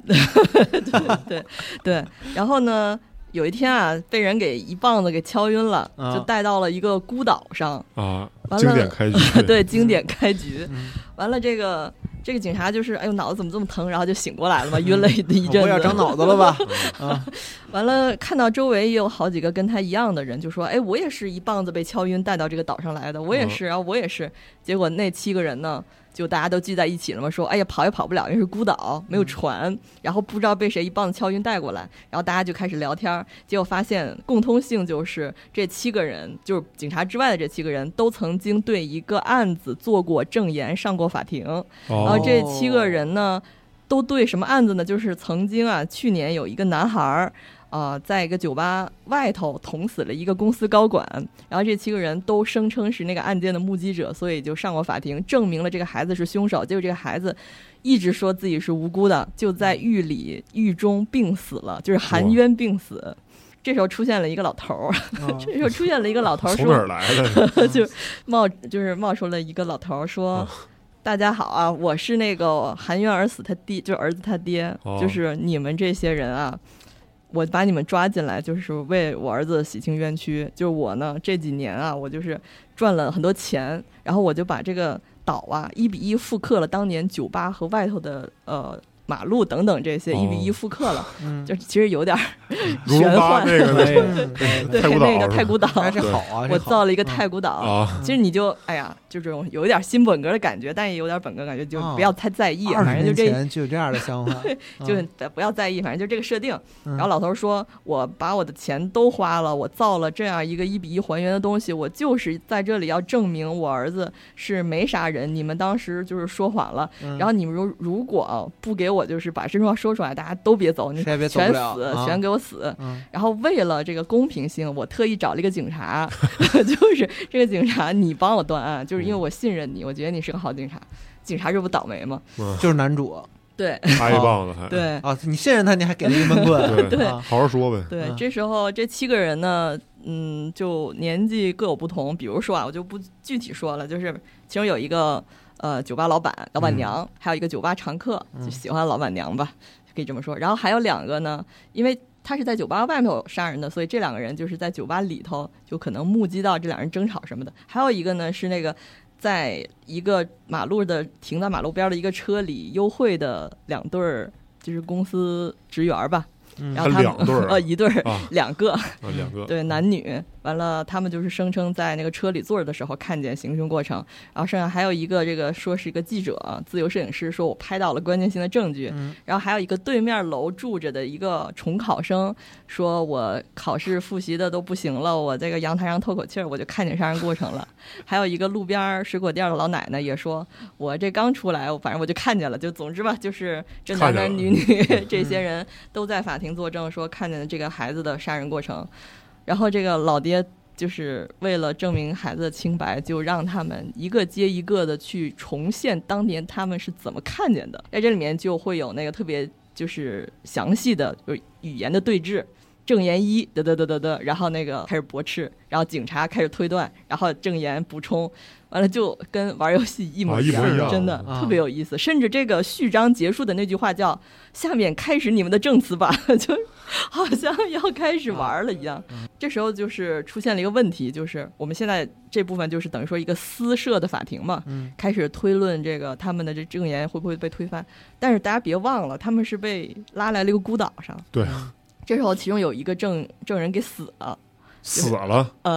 对。然后呢，有一天啊，被人给一棒子给敲晕了，就带到了一个孤岛上啊。经典开局， 对，经典开局。完了，这个警察就是，哎呦，脑子怎么这么疼？然后就醒过来了嘛，晕了一阵子。 我要长脑子了吧？ 完了，看到周围也有好几个跟他一样的人，就说，哎，我也是一棒子被敲晕带到这个岛上来的，我也是，然后我也是。结果那7个人呢？就大家都聚在一起了嘛，说哎呀跑也跑不了，因为是孤岛没有船，然后不知道被谁一棒子敲晕带过来，然后大家就开始聊天，结果发现共通性就是这7个人，就是警察之外的这7个人都曾经对一个案子做过证言，上过法庭。然后这7个人呢都对什么案子呢？就是曾经啊，去年有一个男孩在一个酒吧外头捅死了一个公司高管，然后这7个人都声称是那个案件的目击者，所以就上过法庭，证明了这个孩子是凶手。结果这个孩子一直说自己是无辜的，就在狱中病死了，就是含冤病死。这时候出现了一个老头这时候出现了一个老头说从哪儿来的？ 就是冒出了一个老头说。大家好啊，我是那个含冤而死他爹，就是儿子他爹，就是你们这些人啊。我把你们抓进来，就是为我儿子洗清冤屈。就是我呢，这几年啊，我就是赚了很多钱，然后我就把这个岛啊1比1复刻了当年酒吧和外头的马路等等这些1比1复刻了，就其实有点玄幻。 那个对，那个太古岛还是好啊， 我造了一个太古岛。其实你就哎呀，就这种有一点新本格的感觉，但也有点本格感觉，就不要太在意。反正就就有这样的想法， 就不要在意，反正就这个设定。然后老头说：“我把我的钱都花了，我造了这样一个1比1还原的东西，我就是在这里要证明我儿子是没杀人，你们当时就是说谎了。然后你们如果不给我就是把真话说出来，大家都别走，你全死，全给我死。然后为了这个公平性，我特意找了一个警察，就是这个警察你帮我断案，就是因为我信任你，我觉得你是个好警察。警察这不倒霉吗？ 就是男主。 对， 挨一棒子还对啊，你信任他，你还给了一闷棍， 对， 好好说呗。 对，这时候这7个人呢，就年纪各有不同。比如说啊，我就不具体说了，就是其中有一个酒吧老板娘，还有一个酒吧常客，就喜欢老板娘吧，可以这么说。然后还有2个呢，因为他是在酒吧外面杀人的，所以这2个人就是在酒吧里头就可能目击到这2人争吵什么的。还有一个呢是那个在一个停在马路边的一个车里幽会的2对儿，就是公司职员吧。然后他们 2对儿一对儿2个 2个对男女。完了他们就是声称在那个车里坐着的时候看见行凶过程。然后剩下还有一个这个说是一个记者自由摄影师，说我拍到了关键性的证据。然后还有一个对面楼住着的一个重考生，说我考试复习的都不行了，我这个阳台上透口气儿我就看见杀人过程了。还有一个路边水果店的老奶奶也说，我这刚出来反正我就看见了。就总之吧，就是这男男女女这些人都在法庭作证，说看见了这个孩子的杀人过程。然后这个老爹就是为了证明孩子的清白，就让他们一个接一个的去重现当年他们是怎么看见的。在这里面就会有那个特别就是详细的语言的对峙，证言1然后那个开始驳斥，然后警察开始推断，然后证言补充，完了就跟玩游戏一模一样，真的特别有意思。甚至这个序章结束的那句话叫下面开始你们的证词吧，就好像要开始玩了一样。这时候就是出现了一个问题，就是我们现在这部分就是等于说一个私设的法庭嘛，开始推论这个他们的这证言会不会被推翻。但是大家别忘了，他们是被拉来了一个孤岛上。 对， 这时候其中有一个证人给死了。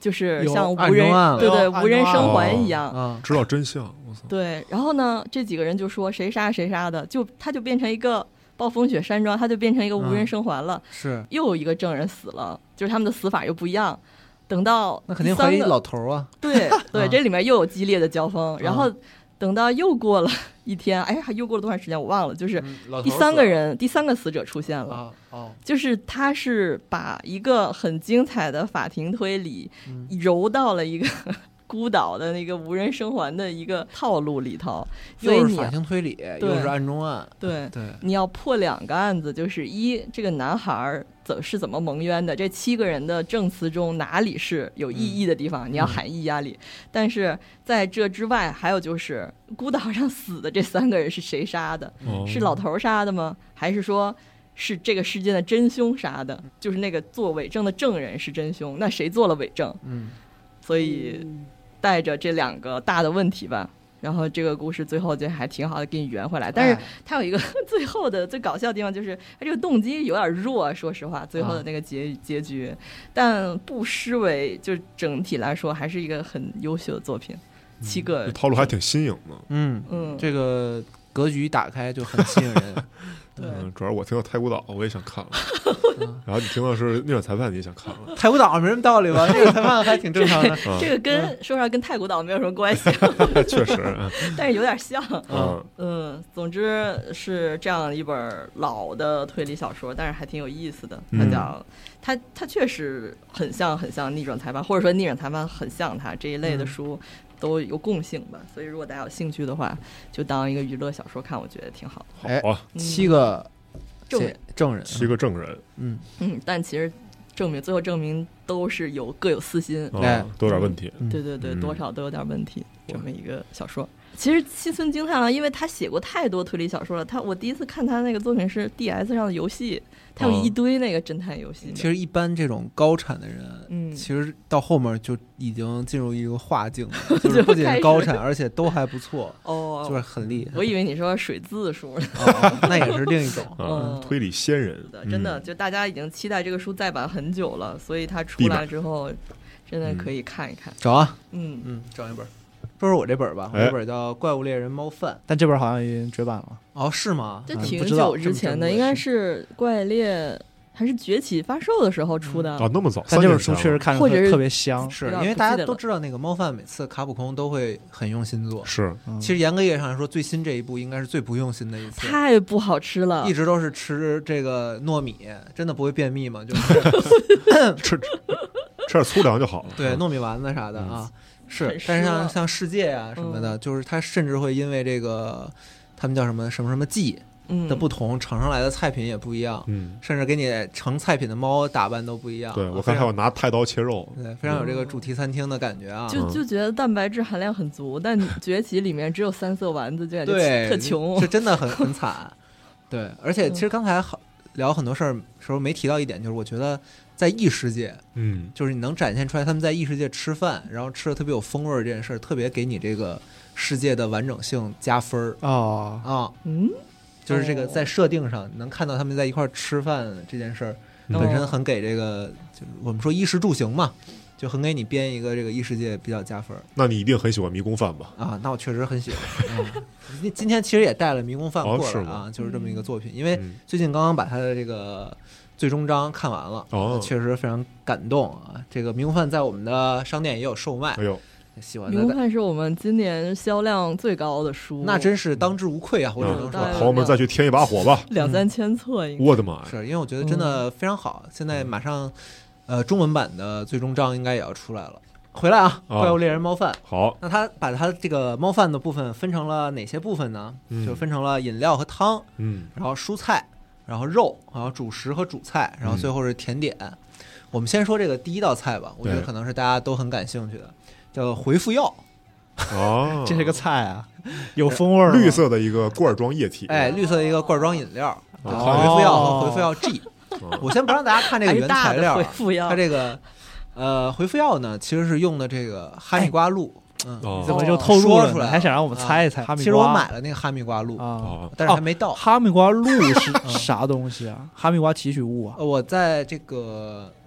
就是像无人对无人生还一样， 知道真相。 对，然后呢，这几个人就说谁杀谁杀的，他就变成一个暴风雪山庄，他就变成一个无人生还了。 是， 又有一个证人死了，就是他们的死法又不一样。等到那肯定怀疑老头啊。 对对，这里面又有激烈的交锋，然后等到又过了一天，还又过了多长时间我忘了，就是第三个死者出现了。就是他是把一个很精彩的法庭推理揉到了一个孤岛的那个无人生还的一个套路里头，所以又是法庭推理，又是案中案。 对，你要破2个案子，就是这个男孩是怎么蒙冤的，这7个人的证词中哪里是有异议的地方，你要喊异压力。但是在这之外，还有就是孤岛上死的这3个人是谁杀的？是老头杀的吗？还是说是这个事件的真凶杀的？就是那个做伪证的证人是真凶，那谁做了伪证？所以带着这2个大的问题吧，然后这个故事最后就还挺好的给你圆回来。但是它有一个最后的最搞笑的地方，就是它这个动机有点弱，说实话，最后的那个结局，但不失为就整体来说还是一个很优秀的作品。7个套路还挺新颖的。 这个格局打开就很吸引人。 主要我听到太古岛我也想看了，然后你听到是逆转裁判你也想看了。 太古岛没什么道理吧？逆转裁判还挺正常的。 这个跟说实话跟太古岛没有什么关系。 确实， 但是有点像。总之是这样一本老的推理小说，但是还挺有意思的。它确实很像逆转裁判，或者说逆转裁判很像它这一类的书。都有共性吧，所以如果大家有兴趣的话，就当一个娱乐小说看，我觉得挺好的。好啊 ，7个证人 ，7个证人， 但其实最后证明都是各有私心， 都有点问题。 对，多少都有点问题。这么一个小说，其实西村惊叹了，因为他写过太多推理小说了。我第一次看他那个作品是 DS 上的游戏。他有一堆那个侦探游戏。 其实一般这种高产的人，其实到后面就已经进入一个化境了，就是不仅高产，而且都还不错，就是很厉害。 我以为你说水字书呢， 那也是另一种推理仙人。 真的，就大家已经期待这个书再版很久了，所以它出来之后，真的可以看一看。 找啊，找一本。说说我这本吧，我这本叫《怪物猎人猫饭》， 但这本好像已经绝版了。 哦，是吗？ 这挺久之前的，应该是怪猎还是崛起发售的时候出的那么早。 但这本书确实看着特别香， 是因为大家都知道那个猫饭每次卡普空都会很用心做。 是， 其实严格意义上来说，最新这一部应该是最不用心的一次， 太不好吃了。 一直都是吃这个糯米，真的不会便秘吗？就是吃点粗粮就好了。 对，糯米丸子啥的啊。是，但是像世界啊什么的，就是它甚至会因为这个他们叫什么季的不同，盛上来的菜品也不一样，甚至给你盛菜品的猫打扮都不一样。 对，我看还有拿太刀切肉， 对，非常有这个主题餐厅的感觉啊。 就觉得蛋白质含量很足，但崛起里面只有3色丸子，就感觉特穷， 是真的很惨。对，而且其实刚才聊很多事儿时候没提到一点，就是我觉得在异世界，就是你能展现出来他们在异世界吃饭，然后吃的特别有风味这件事儿，特别给你这个世界的完整性加分就是这个在设定上能看到他们在一块儿吃饭这件事儿，本身很给这个，就是我们说衣食住行嘛，就很给你编一个这个异世界比较加分。 那你一定很喜欢迷宫饭吧？ 那我确实很喜欢。今天其实也带了迷宫饭过来就是这么一个作品，因为最近刚刚把他的这个最终章看完了，确实非常感动啊！这个迷宫饭在我们的商店也有售卖。喜欢的迷宫饭是我们今年销量最高的书， 那真是当之无愧啊！我只能说， 朋友们再去添一把火吧 ，2-3千册应该。 我的妈呀！ 是因为我觉得真的非常好。现在马上，中文版的最终章应该也要出来了。回来啊！怪物猎人猫饭。 好， 那他把他这个猫饭的部分分成了哪些部分呢？就分成了饮料和汤，然后蔬菜，然后肉，然后主食和主菜，然后最后是甜点。我们先说这个第一道菜吧，我觉得可能是大家都很感兴趣的，叫回复药。 这是个菜啊，有风味儿， 绿色的一个罐装液体， 绿色的一个罐装饮料，回复药和回复药 G。我先不让大家看这个原材料，它这个回复药呢，其实是用的这个哈密瓜露。 你怎么就透露了出来？还想让我们猜一猜？ 其实我买了那个哈密瓜露但是还没到。 哈密瓜露是啥东西啊？哈密瓜提取物啊？ 我在这个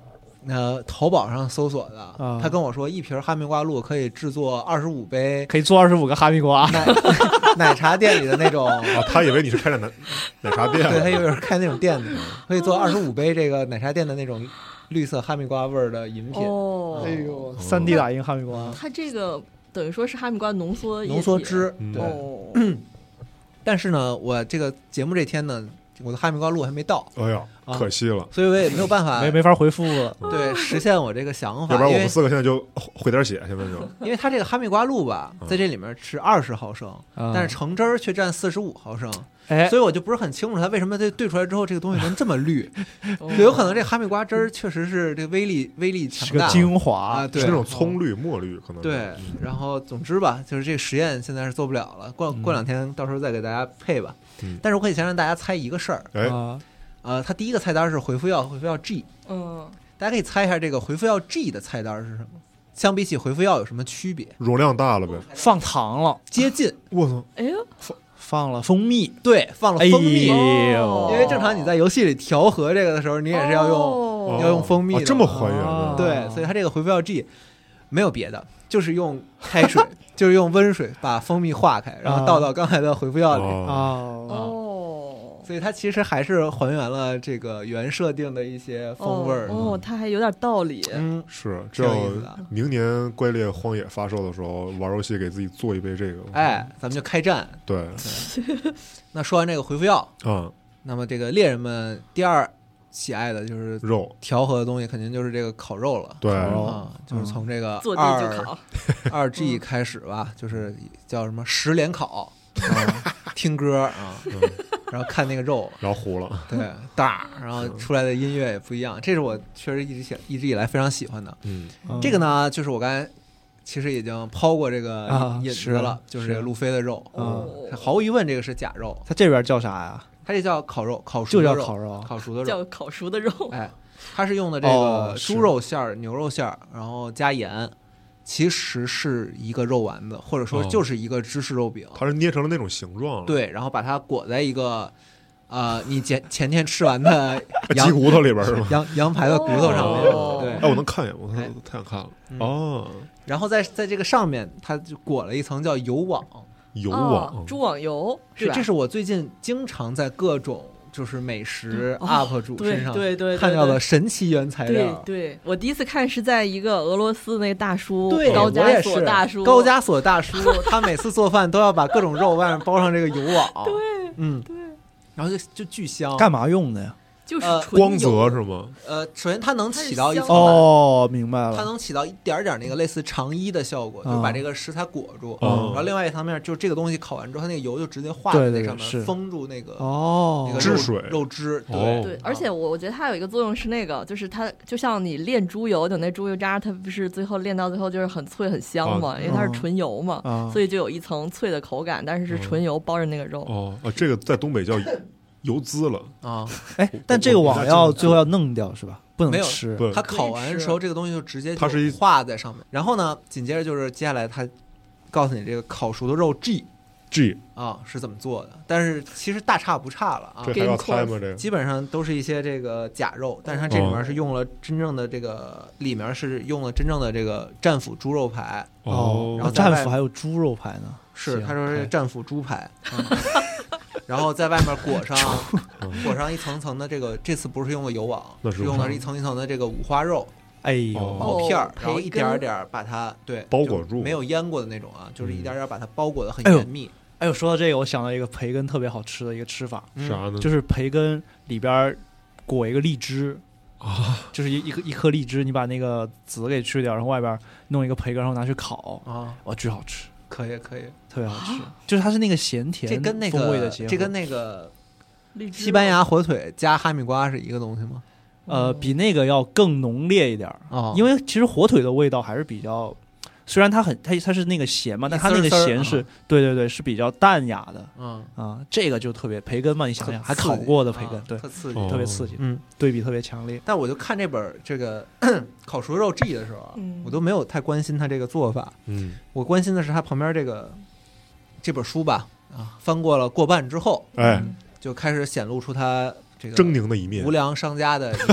淘宝上搜索的，他跟我说一瓶哈密瓜露可以制作25杯， 可以做25个哈密瓜。 奶茶店里的那种他以为你是开奶茶店， 对，他以为是开那种店的，可以做25杯这个奶茶店的那种绿色哈密瓜味儿的饮品。 哎呦，3D 打印哈密瓜， 它这个等于说是哈密瓜浓缩汁，对。但是呢，我这个节目这天呢，我的哈密瓜露还没到， 哎呀，可惜了， 所以我也没有办法， 没法回复了。 对，实现我这个想法。 要不然我们4个现在就回点血，现在就。 因为它这个哈密瓜露吧，在这里面是20毫升，但是橙汁儿却占45毫升。所以我就不是很清楚它为什么这兑出来之后这个东西能这么绿，有可能这哈密瓜汁儿确实是这个威力强大， 是个精华啊，对， 是那种葱绿、墨绿可能。 对，然后总之吧，就是这个实验现在是做不了了，过2天到时候再给大家配吧。但是我可以先让大家猜一个事儿，它第一个菜单是回复药 G， 大家可以猜一下这个回复药 G 的菜单是什么？相比起回复药有什么区别？ 容量大了呗， 放糖了， 接近。 我操！ 哎呦， 放了蜂蜜， 对，放了蜂蜜。 因为正常你在游戏里调和这个的时候，你也是要用蜂蜜的， 这么还原。 对，所以它这个回复药 G 没有别的，就是用开水，就是用温水把蜂蜜化开，然后倒到刚才的回复药里。所以它其实还是还原了这个原设定的一些风味儿。 它还有点道理。 是，这要明年怪猎荒野发售的时候玩游戏，给自己做一杯这个。 哎，咱们就开战。 对。 那说完这个回复药，那么这个猎人们第二喜爱的就是肉调和的东西，肯定就是这个烤肉了。 对就是从这个坐地就烤 2G 开始吧，就是叫什么10连烤。听歌啊，然后看那个肉， 然后糊了， 对，大，然后出来的音乐也不一样，这是我确实一直以来非常喜欢的。这个呢，就是我刚才其实已经抛过这个引子了，就是这个路飞的肉，毫无疑问这个是假肉。 它这边叫啥呀？ 它这叫烤肉，烤熟的肉， 就叫烤肉， 烤熟的肉， 叫烤熟的肉。 哎，它是用的这个猪肉馅儿、牛肉馅儿，然后加盐。其实是一个肉丸子，或者说就是一个芝士肉饼， 它是捏成了那种形状。 对，然后把它裹在一个你前天吃完的鸡骨头里边是吗？ 羊排的骨头上面。对， 哎，我能看一眼，我太想看了。 然后在这个上面，它就裹了一层叫油网， 猪网油。 对，这是我最近经常在各种就是美食 UP 主身上看到的神奇原材料。 对，我第一次看是在一个俄罗斯那个大叔， 高加索大叔，他每次做饭都要把各种肉外面包上这个油网。 对， 然后就巨香。 干嘛用的呀？ 就是光泽是吗？ 首先它能起到一层明白了， 它能起到一点点那个类似肠衣的效果，就把这个食材裹住。然后另外一方面，就这个东西烤完之后，它那个油就直接化在那上面，封住那个那个汁水肉汁。 对，而且我觉得它有一个作用是那个，就是它就像你炼猪油，等那猪油渣，它不是最后炼到最后就是很脆很香嘛，因为它是纯油嘛，所以就有一层脆的口感，但是纯油包着那个肉。 这个在东北叫油滋了哎，但这个网要最后要弄掉是吧？不能吃。 它烤完的时候，这个东西就直接就化在上面。然后呢，紧接着就是接下来它告诉你这个烤熟的肉 G 是怎么做的，但是其实大差不差了啊。 这还要猜吗？这个基本上都是一些这个假肉，但是它这里面是用了真正的这个，里面是用了真正的这个战斧猪肉排。然后战斧还有猪肉排呢？ 是，他说是战斧猪排。然后在外面裹上一层层的这次不是用了油网，是用的是一层一层的这个五花肉，薄片儿，然后一点点把它包裹住， 没有腌过的那种啊，就是一点点把它包裹的很严密。 哎呦，说到这个，我想到一个培根特别好吃的一个吃法， 啥呢？ 就是培根里边裹一个荔枝就是一颗荔枝，你把那个籽给去掉，然后外边弄一个培根，然后拿去烤哇，巨好吃。 可以， 特别好吃，就是它是那个咸甜风味的结合。 这跟那个西班牙火腿加哈密瓜是一个东西吗？ 比那个要更浓烈一点因为其实火腿的味道还是比较，虽然它是那个咸嘛，但它那个咸是对是比较淡雅的。这个就特别培根嘛，你想想还烤过的培根，对， 特刺激， 特别刺激，对比特别强烈。 但我就看这本这个烤熟肉 G 的时候，我都没有太关心它这个做法，我关心的是它旁边这本书吧，翻过了过半之后，就开始显露出它这个狰狞的一面， 无良商家的一面。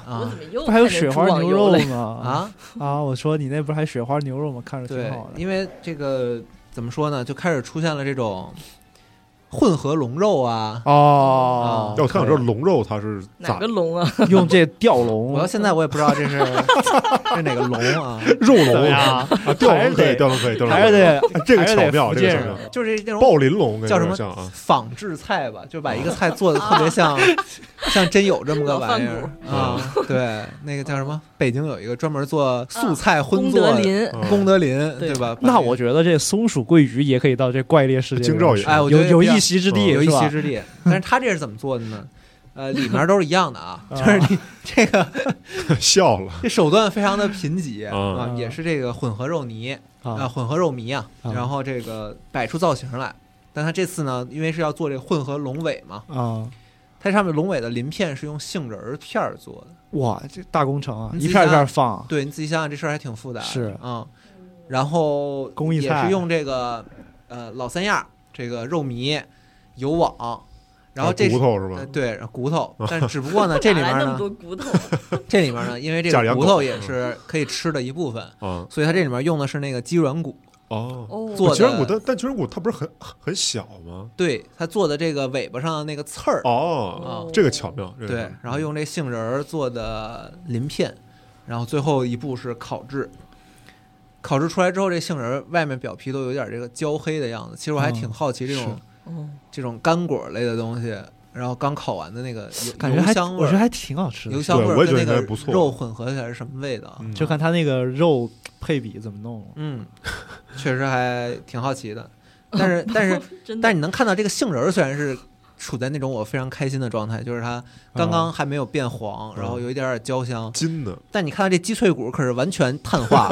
我怎么又不还有雪花牛肉吗？ 我说你那不是还雪花牛肉吗？看着挺好的。 因为这个怎么说呢，就开始出现了这种混合龙肉啊。 我看我这龙肉它是哪个龙啊？ 用这吊龙， 我到现在我也不知道这是哪个龙啊？ 肉龙啊，吊龙可以，吊龙可以， 还是得这个巧妙，这个巧妙， 就是那种暴鳞龙叫什么仿制菜吧，就把一个菜做的特别像真有这么个玩意儿啊。对，那个叫什么？北京有一个专门做素菜荤做功德林，对吧？ 那我觉得这松鼠桂鱼也可以到这怪猎世界京兆也， 我觉得有一席之地， 有一席之地。但是他这是怎么做的呢？里面都是一样的啊，就是你这个笑了， 这手段非常的贫瘠啊，也是这个混合肉泥混合肉糜啊，然后这个摆出造型来。但他这次呢，因为是要做这个混合龙尾嘛，它上面龙尾的鳞片是用杏仁片做的。 哇，这大工程啊，一片一片放。 对，你自己想想，这事儿还挺复杂的。 是然后工艺菜也是用这个老三样这个肉糜油网。然后这骨头是吧？ 对，骨头。但只不过呢，这里面呢， 那么多骨头。 这里面呢，因为这个骨头也是可以吃的一部分，所以它这里面用的是那个鸡软骨。做的鸡软骨，但鸡软骨它不是很小吗？ 对，它做的这个尾巴上的那个刺儿。 这个巧妙。 对，然后用这杏仁做的鳞片，然后最后一步是烤制。烤制出来之后，这杏仁外面表皮都有点这个焦黑的样子。其实我还挺好奇这种干果类的东西，然后刚烤完的那个感觉我觉得还挺好吃的， 油香味跟那个肉混合起来是什么味道？ 就看它那个肉配比怎么弄。 确实还挺好奇的。但是你能看到这个杏仁虽然是处在那种我非常开心的状态，就是它刚刚还没有变黄，然后有一点点焦香， 金的。 但你看到这鸡脆骨可是完全碳化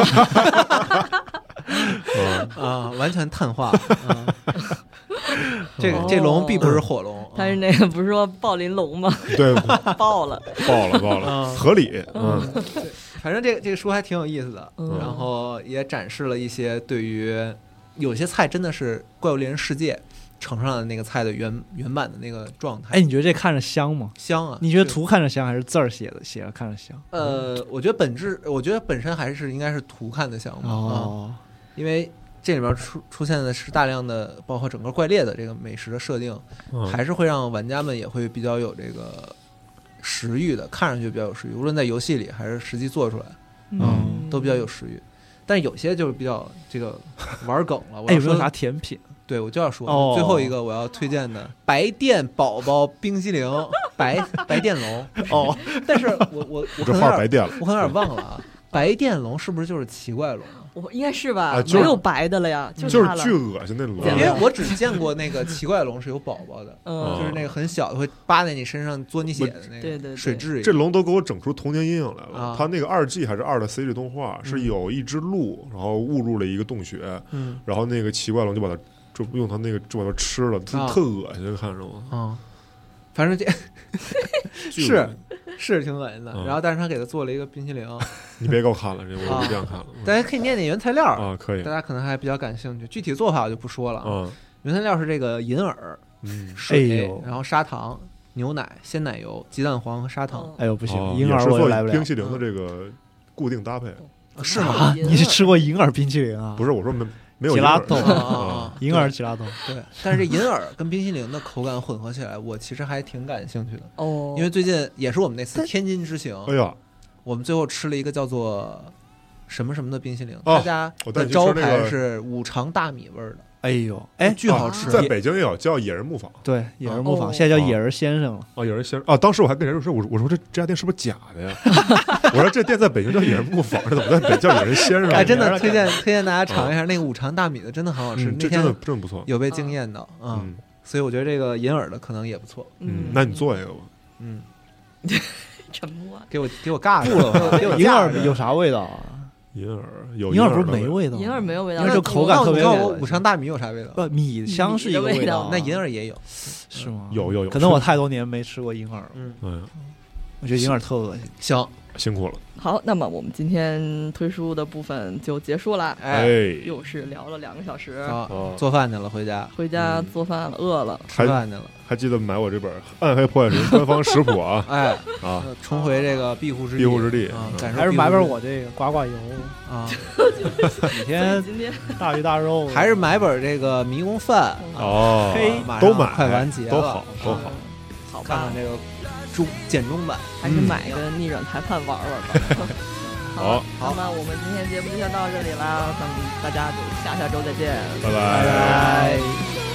了，完全碳化了。这龙必不是火龙， 他是那个不是说暴鳞龙吗？ 对， 爆了， 合理。 反正这个书还挺有意思的，然后也展示了一些对于有些菜真的是怪物猎人世界呈上的那个菜的原版的那个状态。 你觉得这看着香吗？ 香啊！ 你觉得图看着香还是字儿写着看着香？ 我觉得本身还是应该是图看的香嘛。因为这里面出现的是大量的包括整个怪猎的这个美食的设定，还是会让玩家们也会比较有这个食欲的，看上去比较有食欲，无论在游戏里还是实际做出来，都比较有食欲。但是有些就是比较这个玩梗了。 有没有啥甜品？ 对，我就要说最后一个我要推荐的白电宝宝冰激凌，白电龙。但是我这话白电了， 我可能有点忘了啊。白电龙是不是就是奇怪龙？ 我应该是吧，没有白的了呀， 就是巨恶心那种。 因为我只见过那个奇怪龙是有宝宝的，就是那个很小的会扒在你身上嘬你血的那个水蛭。 这龙都给我整出童年阴影来了。它那个2G 还是2的 CG 动画是有一只鹿，然后误入了一个洞穴，然后那个奇怪龙就把它用它那个就把它吃了，特恶心，看着吗？ 反正这是挺恶心的。然后但是他给他做了一个冰淇淋。 你别给我看了，这我不这样看了。 大家可以念念原材料啊， 可以。 大家可能还比较感兴趣，具体做法我就不说了。原材料是这个银耳、水，然后砂糖、牛奶、鲜奶油、鸡蛋黄和砂糖。 不行，银耳我来不了。 冰淇淋的这个固定搭配是吗？ 你是吃过银耳冰淇淋啊？ 不是，我说没有吉拉豆银耳吉拉豆。 对，但是这银耳跟冰淇淋的口感混合起来，我其实还挺感兴趣的。因为最近也是我们那次天津之行，我们最后吃了一个叫做什么什么的冰淇淋，他家的招牌是五常大米味儿的。巨好吃！ 在北京也有叫野人磨坊， 对，野人磨坊现在叫野人先生了。 野人先生当时我还跟人说，我说这家店是不是假的呀？我说这店在北京叫野人磨坊，这怎么在北京叫野人先生？ 真的推荐大家尝一下那个五常大米的，真的很好吃。 这真的不错， 有被惊艳到所以我觉得这个银耳的可能也不错。 那你做一个吧。 沉默， 给我尬了。 银耳有啥味道啊？ 银耳不是没味道， 银耳没有味道， 因为这口感特别好。 五常大米有啥味道？ 米香是一个味道， 那银耳也有， 是吗？ 有， 可能我太多年没吃过银耳了。我觉得银耳特恶心。 行， 辛苦了。 好，那么我们今天推书的部分就结束了。 哎， 又是聊了2个小时。 做饭去了，回家做饭了，饿了， 吃饭去了。 还记得买我这本《暗黑破坏神》官方食谱啊！ 哎啊，重回这个庇护之地啊， 还是买本我这个刮油啊，每天大鱼大肉， 还是买本这个迷宫饭哦， 都买， 快完结了， 都好。 好吧， 看看这个简中版， 还是买个逆转裁判玩吧。 好， 那么我们今天节目就先到这里啦，咱们大家就下周再见， 拜拜。